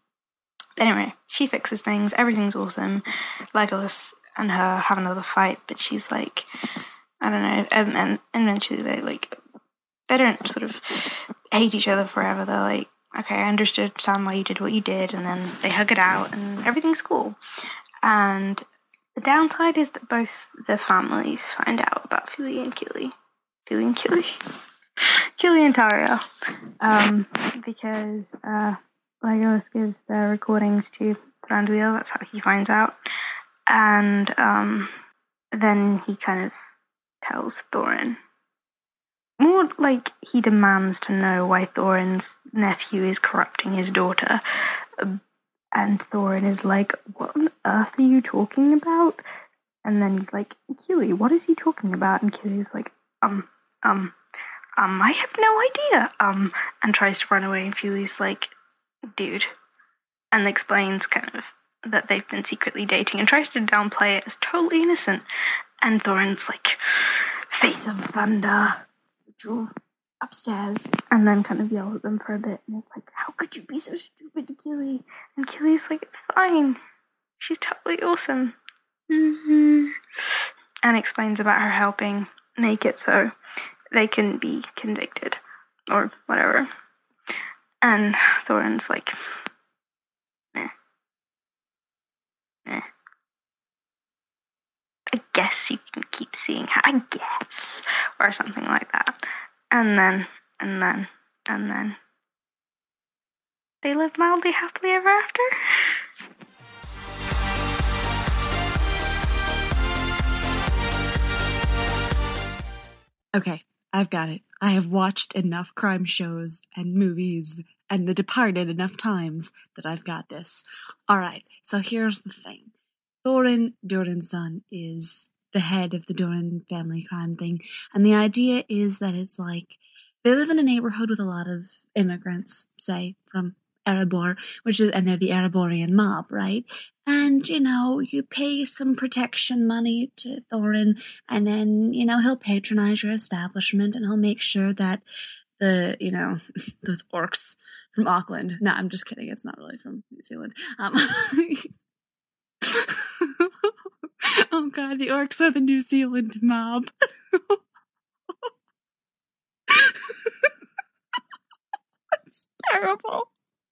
S2: But anyway, she fixes things, everything's awesome. Legolas and her have another fight, but she's like, I don't know, and, and eventually they, like, they don't sort of hate each other forever. They're like, okay, I understood, Sam, why you did what you did, and then they hug it out, and everything's cool. And the downside is that both the families find out about Fili and Kili. Fili and Kili? Kili and Tariel. Um, because uh, Legolas gives the recordings to Thranduil, that's how he finds out. And um, then he kind of tells Thorin. More like he demands to know why Thorin's nephew is corrupting his daughter. Uh, And Thorin is like, what on earth are you talking about? And then he's like, Kili, what is he talking about? And Kili's like, um, um, um, I have no idea. Um, and tries to run away. And Fili's like, dude. And explains kind of that they've been secretly dating and tries to downplay it as totally innocent. And Thorin's like, face of thunder. Upstairs, and then kind of yells at them for a bit, and is like, how could you be so stupid to Kili? And Kili's like, it's fine, she's totally awesome. Mm-hmm. And explains about her helping make it so they can be convicted, or whatever. And Thorin's like, meh. Meh. I guess you can keep seeing her, I guess, or something like that. And then, and then, and then, they live mildly happily ever after.
S4: Okay, I've got it. I have watched enough crime shows and movies and The Departed enough times that I've got this. Alright, so here's the thing. Thorin, Durin's son, is the head of the Durin family crime thing, and the idea is that it's like, they live in a neighborhood with a lot of immigrants, say, from Erebor, which is, and they're the Ereborian mob, right? And, you know, you pay some protection money to Thorin, and then, you know, he'll patronize your establishment, and he'll make sure that the, you know, those orcs from Auckland, no, I'm just kidding, it's not really from New Zealand, um, oh god, the orcs are the New Zealand mob. It's terrible.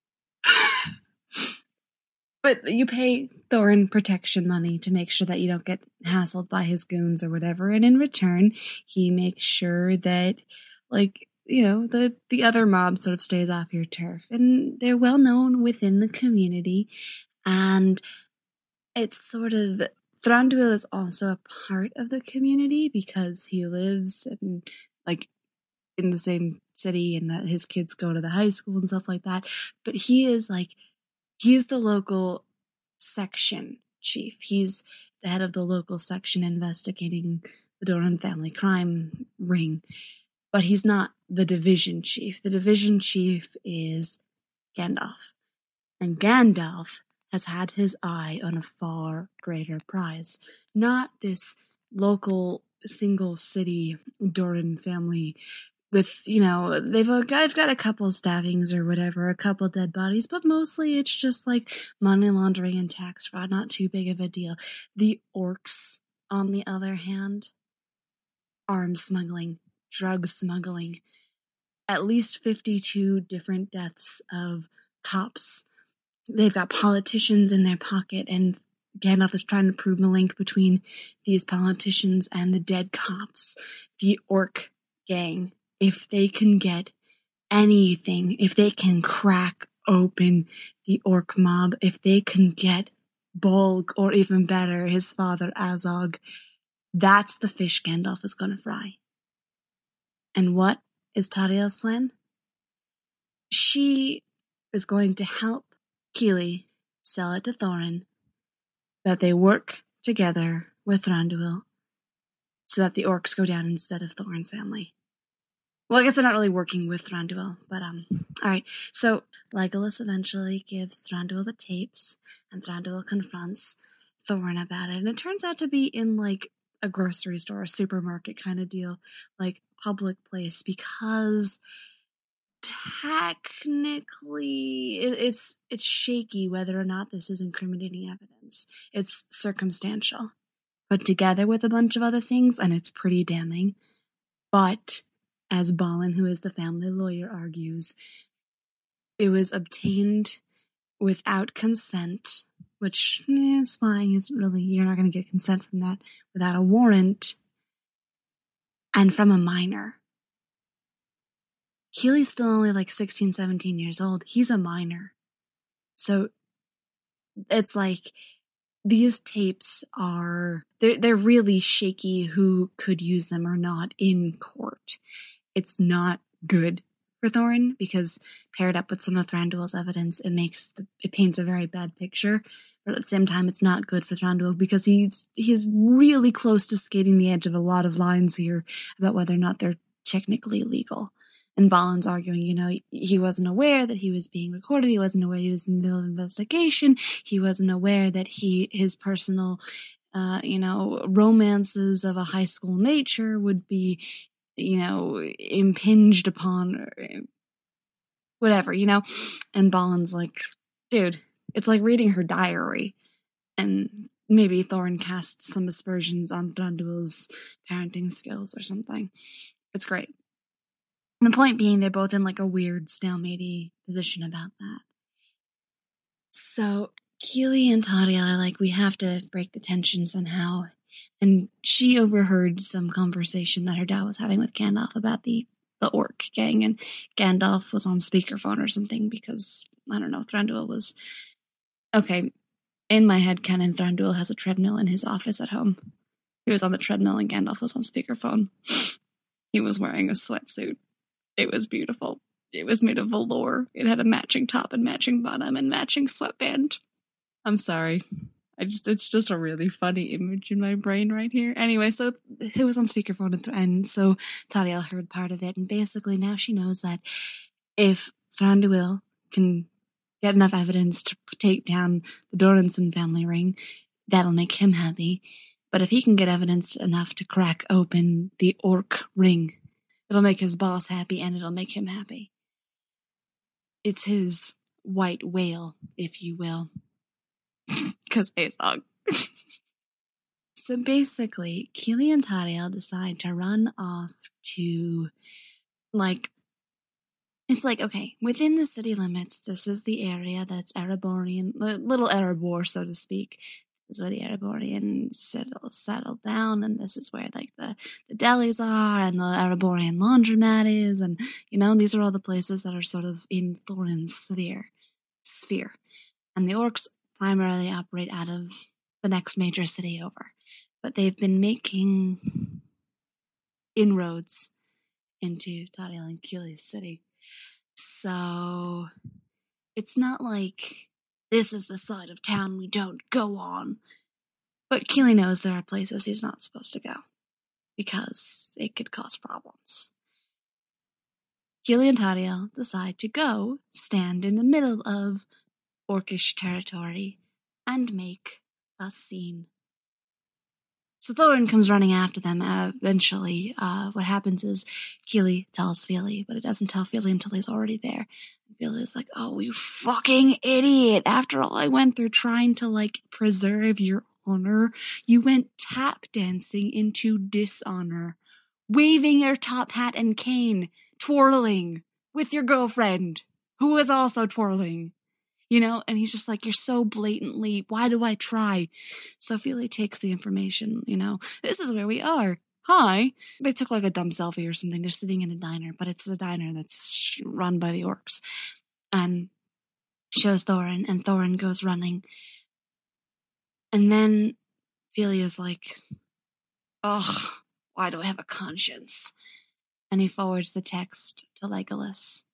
S4: But you pay Thorin protection money to make sure that you don't get hassled by his goons or whatever, and in return, he makes sure that, like, you know, the, the other mob sort of stays off your turf. And they're well known within the community. And it's sort of, Thranduil is also a part of the community because he lives in, like, in the same city and that his kids go to the high school and stuff like that. But he is, like, he's the local section chief. He's the head of the local section investigating the Doran family crime ring. But he's not the division chief. The division chief is Gandalf. And Gandalf has had his eye on a far greater prize. Not this local single city Doran family with, you know, they've got, they've got a couple stabbings or whatever, a couple dead bodies, but mostly it's just like money laundering and tax fraud, not too big of a deal. The orcs, on the other hand, arms smuggling, drug smuggling, at least fifty-two different deaths of cops. They've got politicians in their pocket, and Gandalf is trying to prove the link between these politicians and the dead cops. The orc gang, if they can get anything, if they can crack open the orc mob, if they can get Bolg, or even better, his father Azog, that's the fish Gandalf is going to fry. And what is Tauriel's plan? She is going to help Keely sell it to Thorin, that they work together with Thranduil so that the orcs go down instead of Thorin's family. Well, I guess they're not really working with Thranduil, but, um, alright. So, Legolas eventually gives Thranduil the tapes, and Thranduil confronts Thorin about it, and it turns out to be in, like, a grocery store, a supermarket kind of deal, like, public place, because technically it's it's shaky whether or not this is incriminating evidence. It's circumstantial, put together with a bunch of other things, and it's pretty damning. But as Balin, who is the family lawyer, argues, it was obtained without consent, which eh, spying is really, you're not going to get consent from that, without a warrant, and from a minor. Keely's still only like sixteen, seventeen years old. He's a minor. So it's like these tapes are, they're, they're really shaky who could use them or not in court. It's not good for Thorin because paired up with some of Thranduil's evidence, it makes, the, it paints a very bad picture. But at the same time, it's not good for Thranduil because he's, he's really close to skating the edge of a lot of lines here about whether or not they're technically legal. And Balin's arguing, you know, he wasn't aware that he was being recorded. He wasn't aware he was in the middle of investigation. He wasn't aware that he, his personal, uh, you know, romances of a high school nature would be, you know, impinged upon or whatever, you know? And Balin's like, dude, it's like reading her diary. And maybe Thorin casts some aspersions on Thranduil's parenting skills or something. It's great. The point being, they're both in like a weird stalemate position about that. So Keely and Tauriel are like, we have to break the tension somehow. And she overheard some conversation that her dad was having with Gandalf about the, the orc gang, and Gandalf was on speakerphone or something because, I don't know, Thranduil was... Okay, in my head canon, Thranduil has a treadmill in his office at home. He was on the treadmill and Gandalf was on speakerphone. He was wearing a sweatsuit. It was beautiful. It was made of velour. It had a matching top and matching bottom and matching sweatband. I'm sorry. I just it's just a really funny image in my brain right here. Anyway, so it was on speakerphone, and, th- and so Tauriel heard part of it, and basically now she knows that if Thranduil can get enough evidence to take down the Doranson family ring, that'll make him happy. But if he can get evidence enough to crack open the orc ring, it'll make his boss happy, and it'll make him happy. It's his white whale, if you will. Because Azog. So basically, Keely and Tauriel decide to run off to, like, it's like, okay, within the city limits, this is the area that's Ereborian, little Erebor, so to speak. This is where the Ereborian settle, settled down, and this is where, like, the, the delis are, and the Ereborian laundromat is, and, you know, these are all the places that are sort of in Thorin's sphere. sphere. And the orcs primarily operate out of the next major city over. But they've been making inroads into Tauriel and Keely's city. So it's not like this is the side of town we don't go on. But Keely knows there are places he's not supposed to go because it could cause problems. Keely and Tauriel decide to go stand in the middle of orcish territory and make a scene. So Thorin comes running after them. Uh, eventually, uh, what happens is Keely tells Fili, but it doesn't tell Fili until he's already there. Fili's like, "Oh, you fucking idiot! After all I went through trying to, like, preserve your honor, you went tap dancing into dishonor, waving your top hat and cane, twirling with your girlfriend, who was also twirling." You know, and he's just like, "You're so blatantly, why do I try?" So Fili takes the information, you know, "This is where we are. Hi." They took like a dumb selfie or something. They're sitting in a diner, but it's a diner that's run by the orcs. And shows Thorin, and Thorin goes running. And then Fili is like, "Ugh, why do I have a conscience?" And he forwards the text to Legolas.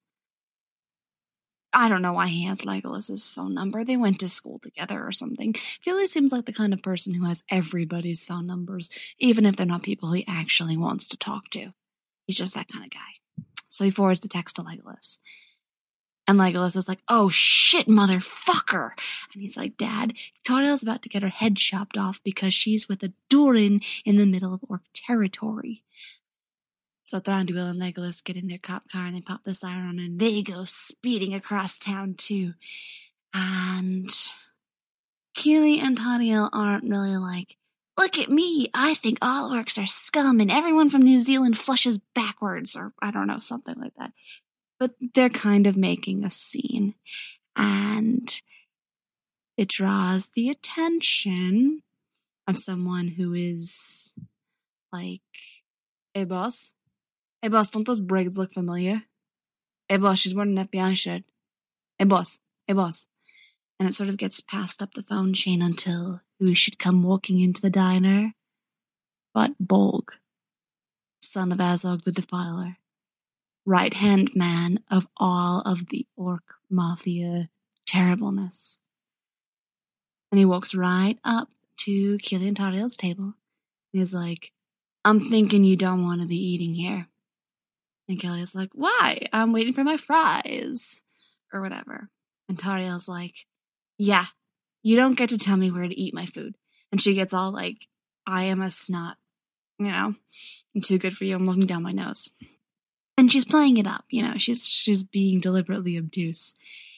S4: I don't know why he has Legolas's phone number. They went to school together or something. Fili seems like the kind of person who has everybody's phone numbers, even if they're not people he actually wants to talk to. He's just that kind of guy. So he forwards the text to Legolas. And Legolas is like, "Oh shit, motherfucker." And he's like, "Dad, Tauriel's about to get her head chopped off because she's with a Durin in the middle of orc territory." So Thranduil and Legolas get in their cop car and they pop the siren on and they go speeding across town too. And Keely and Tauriel aren't really like, "Look at me, I think all orcs are scum and everyone from New Zealand flushes backwards," or I don't know, something like that. But they're kind of making a scene. And it draws the attention of someone who is like, "Hey boss, hey boss, don't those braids look familiar? Hey boss, she's wearing an F B I shirt. Hey boss, hey boss." And it sort of gets passed up the phone chain until who should come walking into the diner but Bolg, son of Azog the Defiler, right-hand man of all of the orc mafia terribleness. And he walks right up to Keely and Tauriel's table. And he's like, "I'm thinking you don't want to be eating here." And Kelly's like, "Why? I'm waiting for my fries." Or whatever. And Tauriel's like, "Yeah, you don't get to tell me where to eat my food." And she gets all like, "I am a snot. You know, I'm too good for you. I'm looking down my nose." And she's playing it up, you know, she's she's being deliberately obtuse.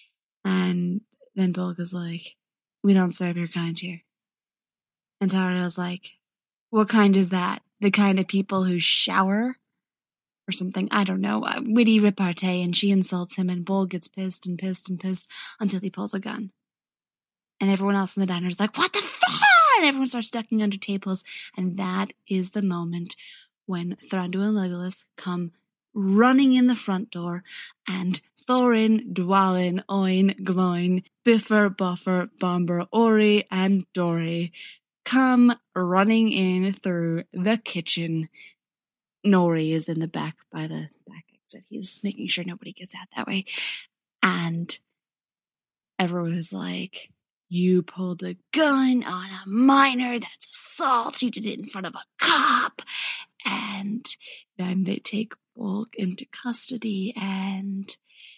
S4: And then Bolg is like, "We don't serve your kind here." And Tauriel's like, "What kind is that? The kind of people who shower?" Or something, I don't know, a witty repartee, and she insults him, and Bolg gets pissed and pissed and pissed until he pulls a gun. And everyone else in the diner is like, "What the fuck?" And everyone starts ducking under tables, and that is the moment when Thranduil and Legolas come running in the front door, and Thorin, Dwalin, Oin, Gloin, Biffer, Buffer, Bomber, Ori, and Dory come running in through the kitchen. Nori is in the back by the back exit. He's making sure nobody gets out that way. And everyone is like, "You pulled a gun on a minor. That's assault. You did it in front of a cop." And then they take Bolg into custody, and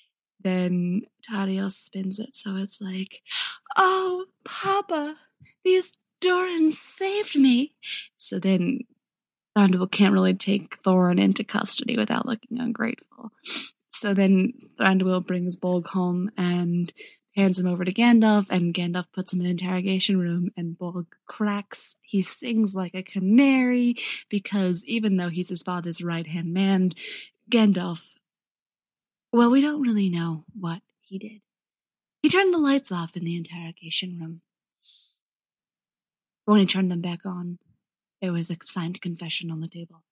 S4: then Tauriel spins it so it's like, "Oh, Papa, these Durins saved me." So then Thranduil can't really take Thorin into custody without looking ungrateful. So then Thranduil brings Bolg home and hands him over to Gandalf, and Gandalf puts him in an interrogation room, and Bolg cracks. He sings like a canary, because even though he's his father's right-hand man, Gandalf, well, we don't really know what he did. He turned the lights off in the interrogation room. When he turned them back on, there was a signed confession on the table.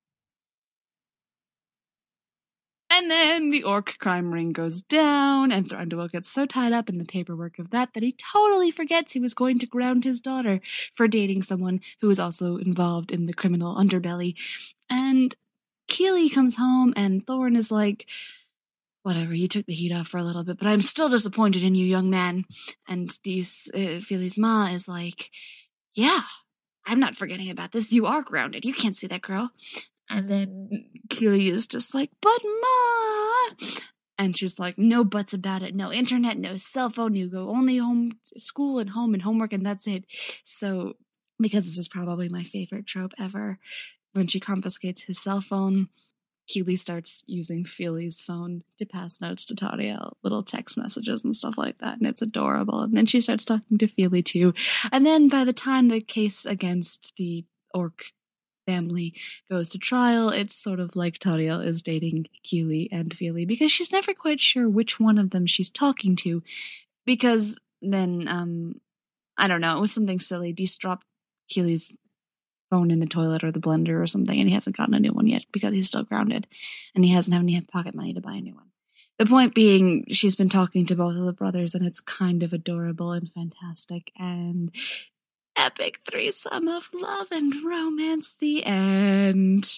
S4: And then the orc crime ring goes down, and Thranduil gets so tied up in the paperwork of that that he totally forgets he was going to ground his daughter for dating someone who was also involved in the criminal underbelly. And Keely comes home, and Thorin is like, whatever, you took the heat off for a little bit, but I'm still disappointed in you, young man. And Deus, uh, Fili's ma is like, yeah, I'm not forgetting about this. You are grounded. You can't see that girl. And then Keely is just like, but ma! And she's like, no buts about it. No internet, no cell phone. You go only home, school and home and homework, and that's it. So, because this is probably my favorite trope ever, when she confiscates his cell phone, Keely starts using Fili's phone to pass notes to Tauriel, little text messages and stuff like that, and it's adorable. And then she starts talking to Fili too. And then by the time the case against the orc family goes to trial, it's sort of like Tauriel is dating Keely and Fili because she's never quite sure which one of them she's talking to. Because then, um, I don't know, it was something silly. Dees dropped Keely's phone in the toilet or the blender or something, and he hasn't gotten a new one yet because he's still grounded, and he hasn't had any pocket money to buy a new one. The point being, she's been talking to both of the brothers, and it's kind of adorable and fantastic, and epic threesome of love and romance, the end.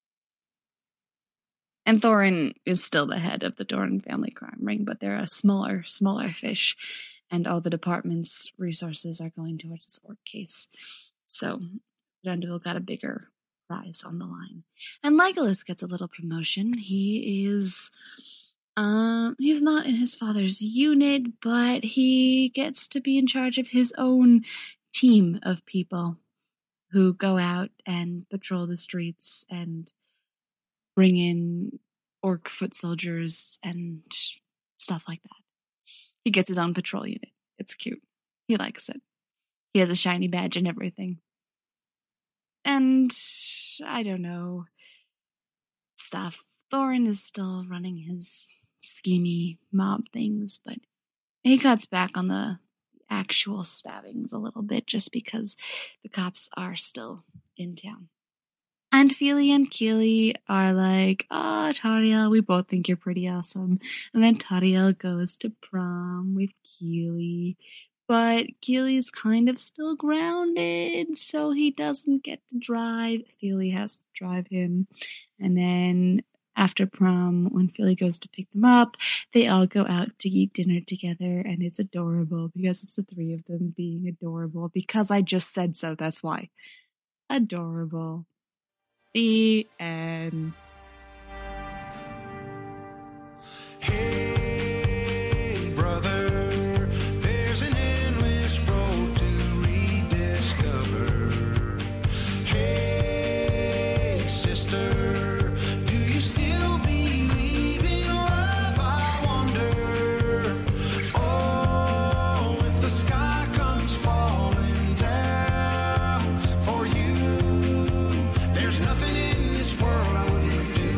S4: And Thorin is still the head of the Doran family crime ring, but they're a smaller, smaller fish, and all the department's resources are going towards this orc case. So Thranduil got a bigger prize on the line. And Legolas gets a little promotion. He is, um, he's not in his father's unit, but he gets to be in charge of his own team of people who go out and patrol the streets and bring in orc foot soldiers and stuff like that. He gets his own patrol unit. It's cute. He likes it. He has a shiny badge and everything. And I don't know, stuff. Thorin is still running his schemy mob things, but he cuts back on the actual stabbings a little bit just because the cops are still in town. And Fili and Keely are like, ah, oh, Tauriel, we both think you're pretty awesome. And then Tauriel goes to prom with Keely. But Keely's kind of still grounded, so he doesn't get to drive. Fili has to drive him. And then after prom, when Fili goes to pick them up, they all go out to eat dinner together, and it's adorable because it's the three of them being adorable. Because I just said so, that's why. Adorable. The end.
S1: Hey, brother, there's an endless road to rediscover. Hey, sister, do you still believe in love? I wonder. Oh, if the sky comes falling down for you, there's nothing in this world I wouldn't do.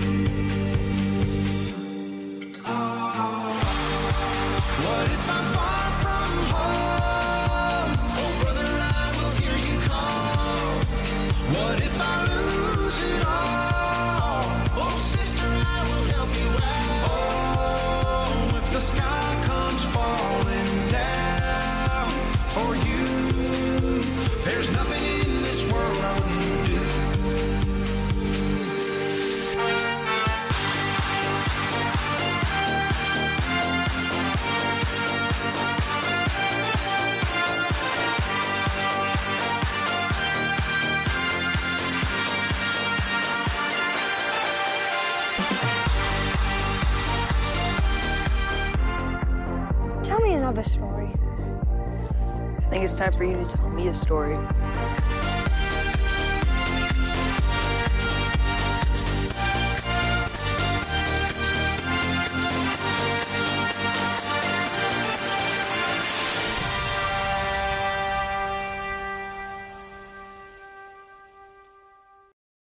S1: Oh, what if I'm far from home? Oh, brother, I will hear you call. What if I lose it all? Oh, sister, I will help you out. Oh, if the sky comes falling down for you, there's nothing in this world I wouldn't do.
S5: Tell me another story.
S6: I think it's time for you to tell me a story.